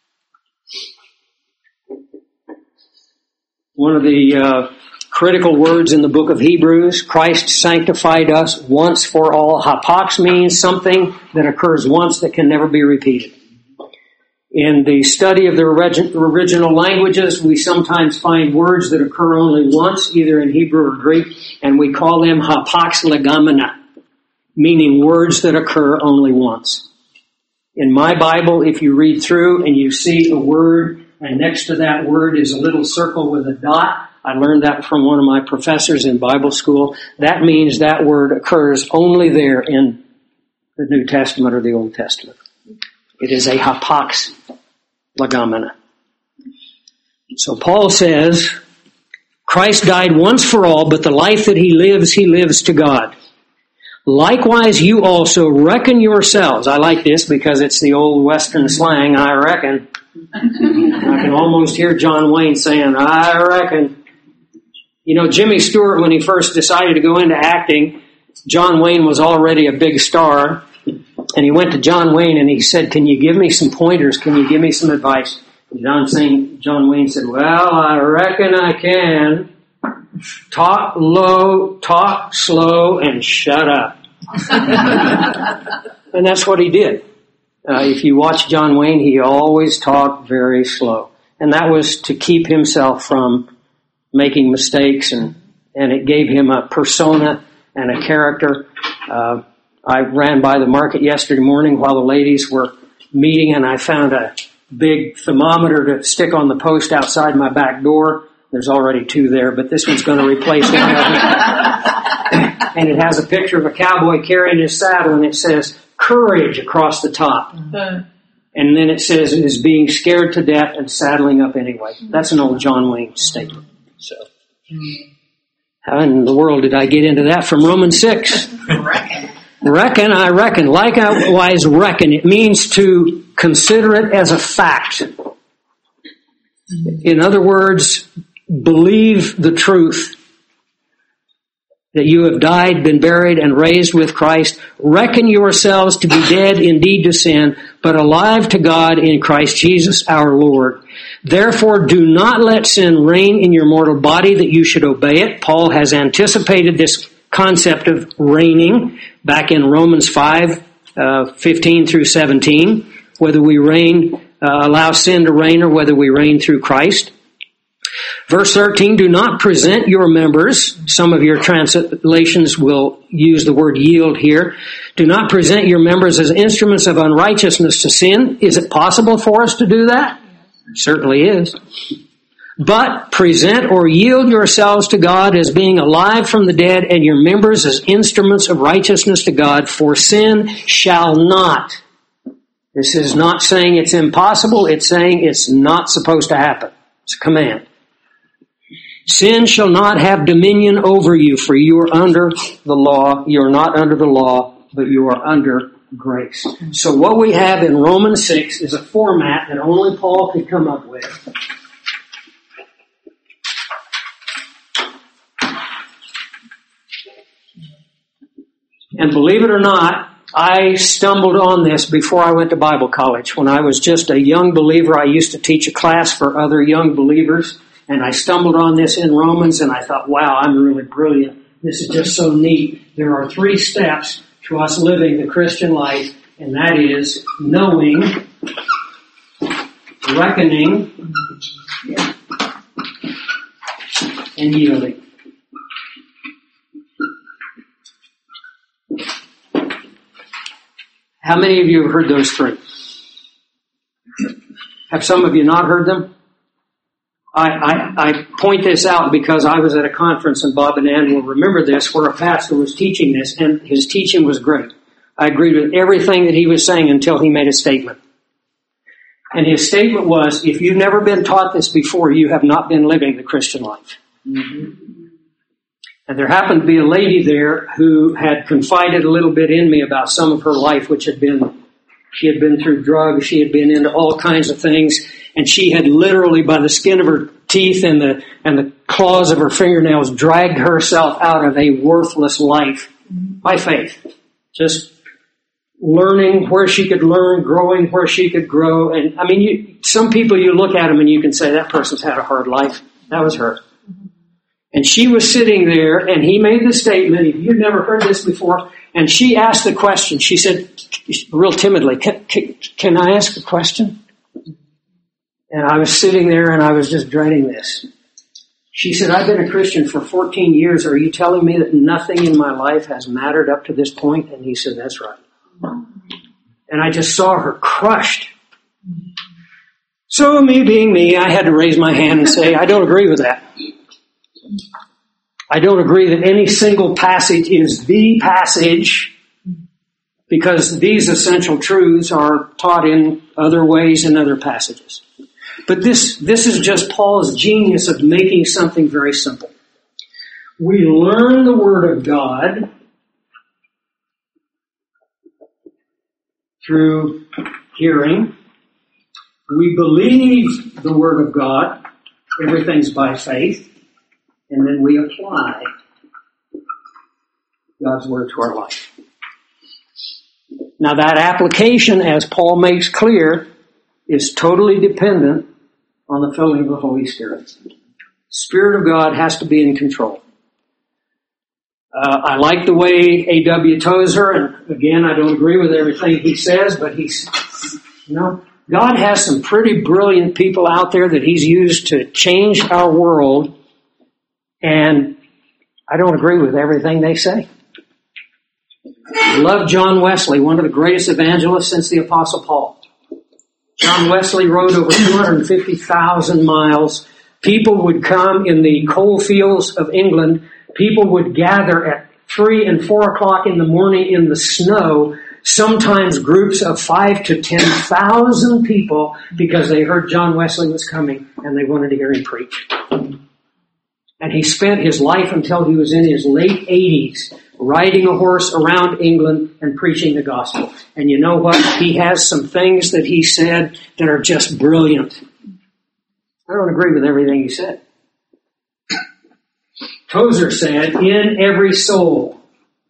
One of the critical words in the book of Hebrews. Christ sanctified us once for all. Hapax means something that occurs once that can never be repeated. In the study of the original languages, we sometimes find words that occur only once, either in Hebrew or Greek, and we call them hapax legomena, meaning words that occur only once. In my Bible, if you read through and you see a word, and next to that word is a little circle with a dot, I learned that from one of my professors in Bible school. That means that word occurs only there in the New Testament or the Old Testament. It is a hapax legomena. So Paul says, Christ died once for all, but the life that he lives to God. Likewise, you also reckon yourselves. I like this because it's the old Western slang, I reckon. I can almost hear John Wayne saying, I reckon. You know, Jimmy Stewart, when he first decided to go into acting, John Wayne was already a big star. And he went to John Wayne and he said, can you give me some pointers? Can you give me some advice? And John Wayne said, well, I reckon I can. Talk low, talk slow, and shut up. And that's what he did. If you watch John Wayne, he always talked very slow. And that was to keep himself from making mistakes, and it gave him a persona and a character. I ran by the market yesterday morning while the ladies were meeting, and I found a big thermometer to stick on the post outside my back door. There's already two there, but this one's going to replace one of them. And it has a picture of a cowboy carrying his saddle, and it says, courage across the top. And then it says, it is being scared to death and saddling up anyway. That's an old John Wayne statement. So, how in the world did I get into that from Romans 6? Reckon, I reckon. Likewise, reckon. It means to consider it as a fact. In other words, believe the truth that you have died, been buried, and raised with Christ. Reckon yourselves to be dead indeed to sin, but alive to God in Christ Jesus our Lord. Therefore, do not let sin reign in your mortal body that you should obey it. Paul has anticipated this concept of reigning back in Romans 5, 15 through 17. whether we allow sin to reign or whether we reign through Christ. Verse 13, do not present your members. Some of your translations will use the word yield here. Do not present your members as instruments of unrighteousness to sin. Is it possible for us to do that? Certainly is. But present or yield yourselves to God as being alive from the dead, and your members as instruments of righteousness to God, for sin shall not. This is not saying it's impossible, it's saying it's not supposed to happen. It's a command. Sin shall not have dominion over you, for you are under the law. You are not under the law, but you are under grace. So what we have in Romans 6 is a format that only Paul could come up with. And believe it or not, I stumbled on this before I went to Bible college. When I was just a young believer, I used to teach a class for other young believers. And I stumbled on this in Romans, and I thought, wow, I'm really brilliant. This is just so neat. There are 3 steps to us living the Christian life, and that is knowing, reckoning, and yielding. How many of you have heard those 3? Have some of you not heard them? I point this out because I was at a conference, and Bob and Ann will remember this, where a pastor was teaching this, and his teaching was great. I agreed with everything that he was saying until he made a statement. And his statement was, if you've never been taught this before, you have not been living the Christian life. Mm-hmm. And there happened to be a lady there who had confided a little bit in me about some of her life, which she had been through drugs, she had been into all kinds of things, and she had literally, by the skin of her teeth and the claws of her fingernails, dragged herself out of a worthless life by faith. Just learning where she could learn, growing where she could grow. And I mean, some people, you look at them and you can say, that person's had a hard life. That was her. And she was sitting there, and he made the statement, you've never heard this before, and she asked the question. She said, real timidly, can I ask a question? And I was sitting there, and I was just dreading this. She said, I've been a Christian for 14 years. Are you telling me that nothing in my life has mattered up to this point? And he said, that's right. And I just saw her crushed. So me being me, I had to raise my hand and say, I don't agree with that. I don't agree that any single passage is the passage, because these essential truths are taught in other ways in other passages. But this is just Paul's genius of making something very simple. We learn the Word of God through hearing. We believe the Word of God. Everything's by faith. And then we apply God's Word to our life. Now that application, as Paul makes clear, is totally dependent on the filling of the Holy Spirit. The Spirit of God has to be in control. I like the way A.W. Tozer, and again, I don't agree with everything he says, but God has some pretty brilliant people out there that He's used to change our world, and I don't agree with everything they say. I love John Wesley, one of the greatest evangelists since the Apostle Paul. John Wesley rode over 250,000 miles. People would come in the coal fields of England. People would gather at 3 and 4 o'clock in the morning in the snow, sometimes groups of 5 to 10,000 people, because they heard John Wesley was coming and they wanted to hear him preach. And he spent his life until he was in his late 80s riding a horse around England and preaching the gospel. And you know what? He has some things that he said that are just brilliant. I don't agree with everything he said. Tozer said, in every soul.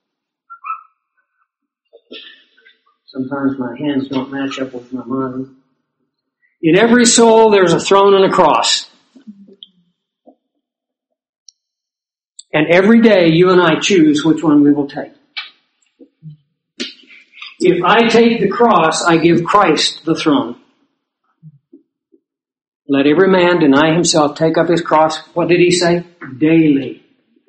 Sometimes my hands don't match up with my mind. In every soul there's a throne and a cross. And every day you and I choose which one we will take. If I take the cross, I give Christ the throne. Let every man deny himself, take up his cross. What did he say? Daily.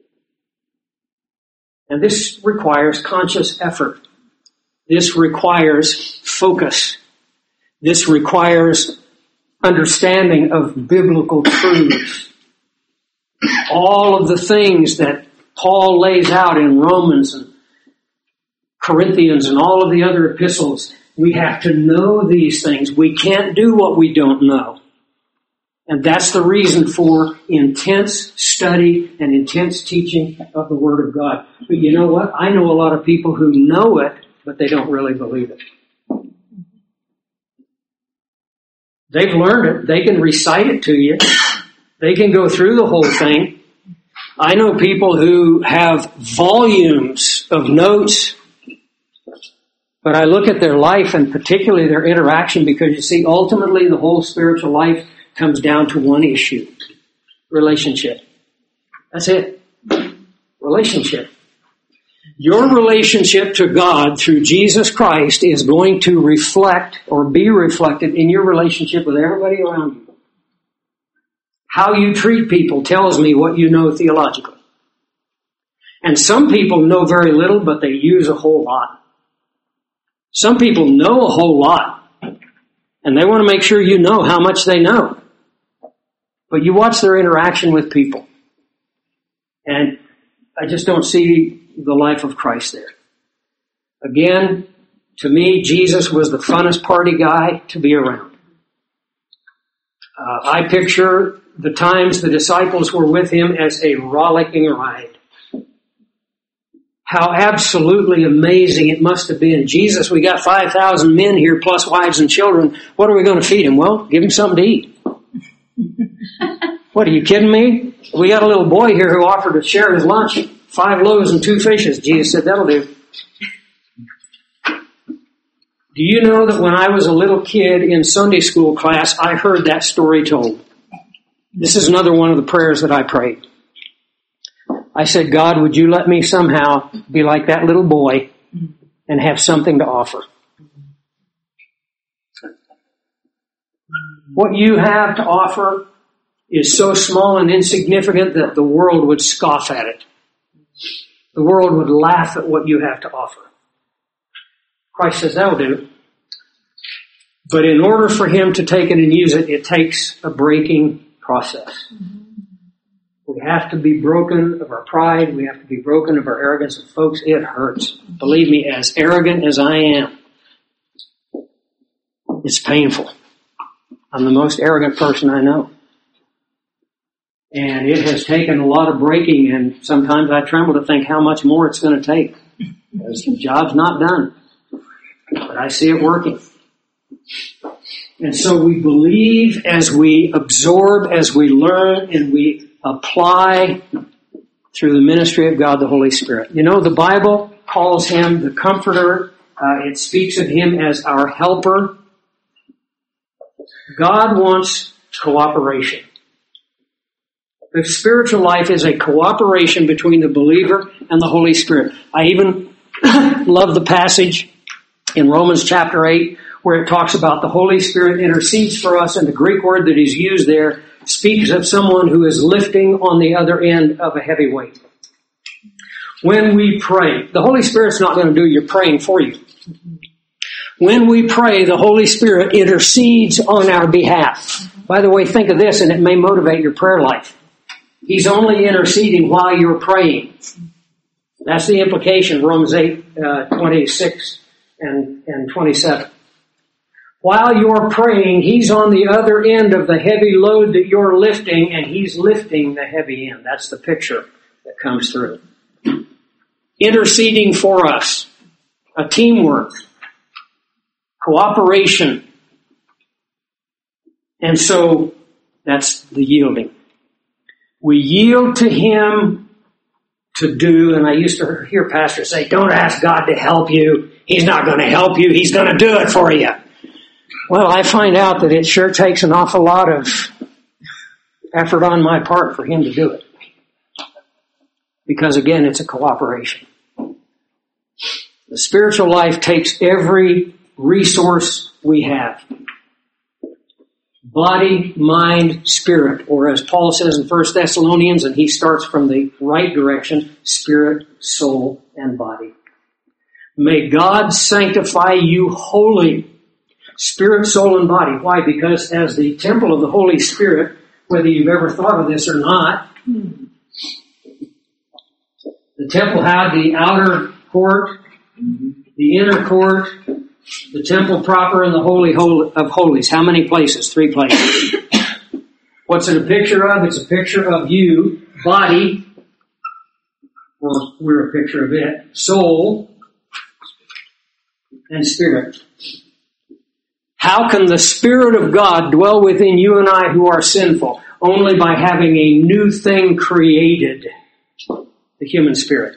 And this requires conscious effort. This requires focus. This requires understanding of biblical truths. All of the things that Paul lays out in Romans and Corinthians and all of the other epistles, we have to know these things. We can't do what we don't know. And that's the reason for intense study and intense teaching of the Word of God. But you know what? I know a lot of people who know it, but they don't really believe it. They've learned it. They can recite it to you. They can go through the whole thing. I know people who have volumes of notes, but I look at their life and particularly their interaction, because you see, ultimately the whole spiritual life comes down to one issue: relationship. That's it. Relationship. Your relationship to God through Jesus Christ is going to reflect or be reflected in your relationship with everybody around you. How you treat people tells me what you know theologically. And some people know very little, but they use a whole lot. Some people know a whole lot, and they want to make sure you know how much they know. But you watch their interaction with people, and I just don't see the life of Christ there. Again, to me, Jesus was the funnest party guy to be around. I picture the times the disciples were with him as a rollicking ride. How absolutely amazing it must have been. Jesus, we got 5,000 men here plus wives and children. What are we going to feed them? Well, give them something to eat. What, are you kidding me? We got a little boy here who offered to share his lunch. 5 loaves and 2 fishes. Jesus said, that'll do. Do you know that when I was a little kid in Sunday school class, I heard that story told? This is another one of the prayers that I prayed. I said, God, would you let me somehow be like that little boy and have something to offer? What you have to offer is so small and insignificant that the world would scoff at it. The world would laugh at what you have to offer. Christ says, that'll do. But in order for him to take it and use it, it takes a breaking process. We have to be broken of our pride. We have to be broken of our arrogance. And folks, it hurts. Believe me, as arrogant as I am, it's painful. I'm the most arrogant person I know. And it has taken a lot of breaking, and sometimes I tremble to think how much more it's going to take. Because the job's not done. But I see it working. And so we believe as we absorb, as we learn, and we apply through the ministry of God, the Holy Spirit. You know, the Bible calls him the Comforter. It speaks of him as our helper. God wants cooperation. The spiritual life is a cooperation between the believer and the Holy Spirit. I even love the passage in Romans chapter 8 where it talks about the Holy Spirit intercedes for us, and the Greek word that is used there speaks of someone who is lifting on the other end of a heavy weight. When we pray, the Holy Spirit's not going to do your praying for you. When we pray, the Holy Spirit intercedes on our behalf. By the way, think of this, and it may motivate your prayer life. He's only interceding while you're praying. That's the implication, Romans 8, 26 and 27. While you're praying, he's on the other end of the heavy load that you're lifting, and he's lifting the heavy end. That's the picture that comes through. Interceding for us. A teamwork. Cooperation. And so, that's the yielding. We yield to him to do, and I used to hear pastors say, don't ask God to help you. He's not going to help you. He's going to do it for you. Well, I find out that it sure takes an awful lot of effort on my part for him to do it. Because again, it's a cooperation. The spiritual life takes every resource we have. Body, mind, spirit, or as Paul says in 1 Thessalonians, and he starts from the right direction, spirit, soul, and body. May God sanctify you wholly, spirit, soul, and body. Why? Because as the temple of the Holy Spirit, whether you've ever thought of this or not, the temple had the outer court, the inner court, the temple proper, and the Holy of Holies. How many places? 3 places. What's it a picture of? It's a picture of you, body, or we're a picture of it, soul, and spirit. How can the Spirit of God dwell within you and I who are sinful? Only by having a new thing created, the human spirit.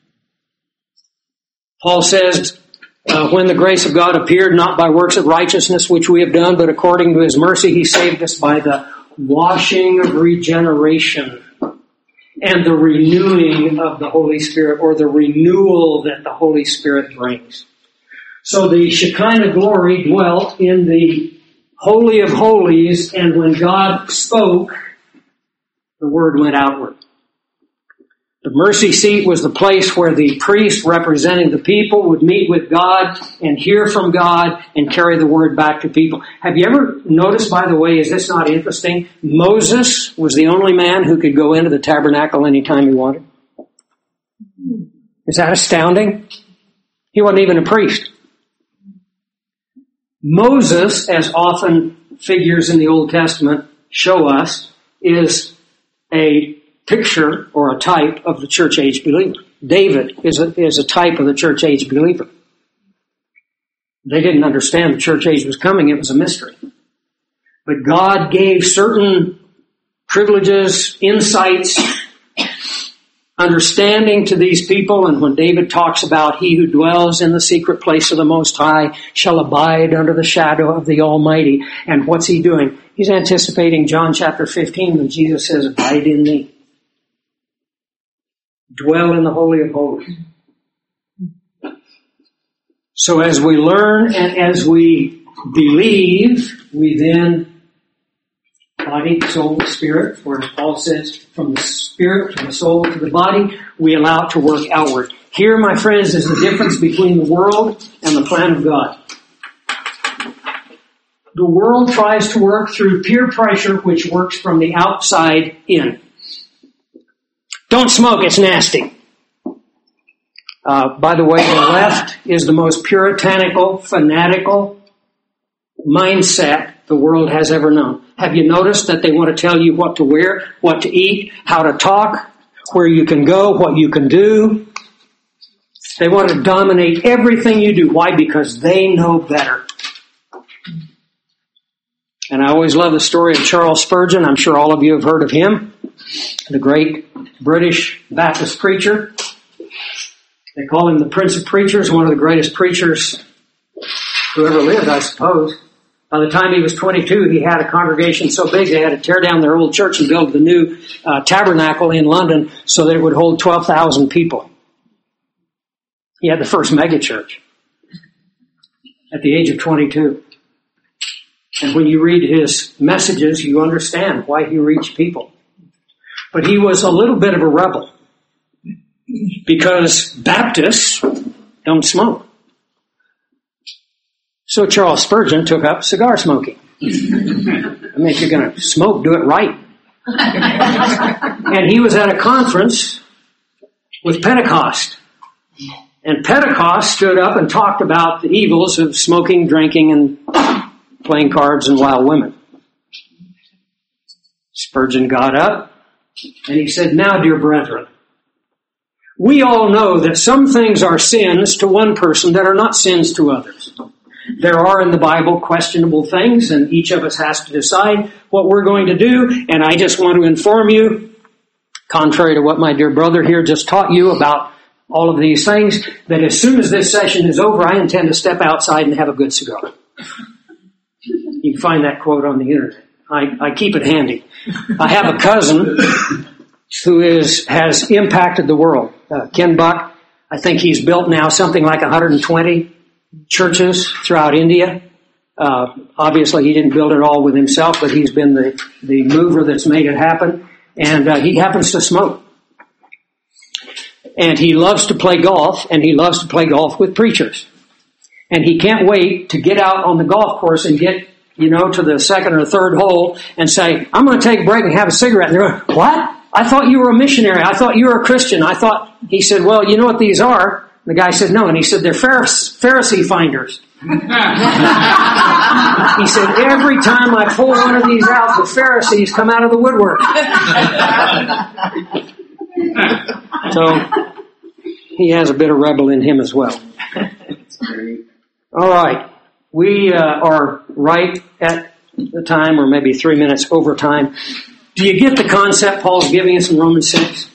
Paul says, when the grace of God appeared, not by works of righteousness which we have done, but according to His mercy, He saved us by the washing of regeneration and the renewing of the Holy Spirit, or the renewal that the Holy Spirit brings. So the Shekinah glory dwelt in the Holy of Holies, and when God spoke, the word went outward. The mercy seat was the place where the priest representing the people would meet with God and hear from God and carry the word back to people. Have you ever noticed, by the way, is this not interesting? Moses was the only man who could go into the tabernacle anytime he wanted. Is that astounding? He wasn't even a priest. Moses, as often figures in the Old Testament show us, is a picture or a type of the church age believer. David is a type of the church age believer. They didn't understand the church age was coming. It was a mystery. But God gave certain privileges, insights, understanding to these people. And when David talks about he who dwells in the secret place of the Most High shall abide under the shadow of the Almighty. And what's he doing? He's anticipating John chapter 15 when Jesus says, abide in me. Dwell in the Holy of Holies. So as we learn and as we believe, we then, body, soul, spirit, or as Paul says, from the spirit to the soul to the body, we allow it to work outward. Here, my friends, is the difference between the world and the plan of God. The world tries to work through peer pressure, which works from the outside in. Don't smoke, it's nasty. By the way, the left is the most puritanical, fanatical mindset the world has ever known. Have you noticed that they want to tell you what to wear, what to eat, how to talk, where you can go, what you can do? They want to dominate everything you do. Why? Because they know better. And I always love the story of Charles Spurgeon. I'm sure all of you have heard of him. The great British Baptist preacher. They call him the Prince of Preachers, one of the greatest preachers who ever lived, I suppose. By the time he was 22, he had a congregation so big they had to tear down their old church and build the new tabernacle in London so that it would hold 12,000 people. He had the first mega church at the age of 22. And when you read his messages, you understand why he reached people. But he was a little bit of a rebel because Baptists don't smoke. So Charles Spurgeon took up cigar smoking. I mean, if you're going to smoke, do it right. And he was at a conference with Pentecost. And Pentecost stood up and talked about the evils of smoking, drinking, and playing cards and wild women. Spurgeon got up and he said, now, dear brethren, we all know that some things are sins to one person that are not sins to others. There are in the Bible questionable things, and each of us has to decide what we're going to do. And I just want to inform you, contrary to what my dear brother here just taught you about all of these things, that as soon as this session is over, I intend to step outside and have a good cigar. You can find that quote on the internet. I keep it handy. I have a cousin who has impacted the world. Ken Buck I think he's built now something like 120 churches throughout India. Obviously, he didn't build it all with himself, but he's been the mover that's made it happen. And he happens to smoke. And he loves to play golf, and he loves to play golf with preachers. And he can't wait to get out on the golf course and get, to the second or third hole and say, I'm going to take a break and have a cigarette. And they're going, what? I thought you were a missionary. I thought you were a Christian. He said, well, you know what these are? The guy said, no. And he said, they're Pharisee finders. He said, every time I pull one of these out, the Pharisees come out of the woodwork. So, he has a bit of rebel in him as well. All right. We are right at the time, or maybe 3 minutes over time. Do you get the concept Paul's giving us in Romans 6?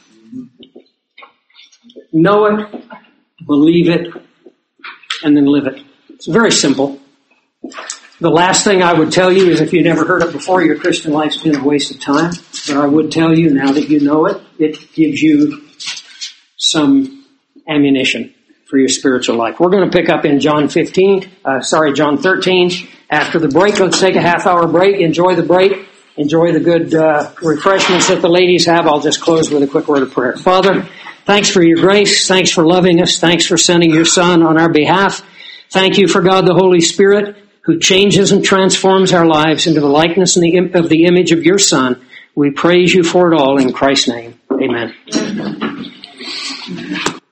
Know it, believe it, and then live it. It's very simple. The last thing I would tell you is if you never heard it before, your Christian life's been a waste of time. But I would tell you, now that you know it, it gives you some ammunition for your spiritual life. We're going to pick up in John 13. After the break, let's take a half-hour break. Enjoy the break. Enjoy the good refreshments that the ladies have. I'll just close with a quick word of prayer. Father, thanks for your grace. Thanks for loving us. Thanks for sending your Son on our behalf. Thank you for God the Holy Spirit, who changes and transforms our lives into the likeness and of the image of your Son. We praise you for it all in Christ's name. Amen.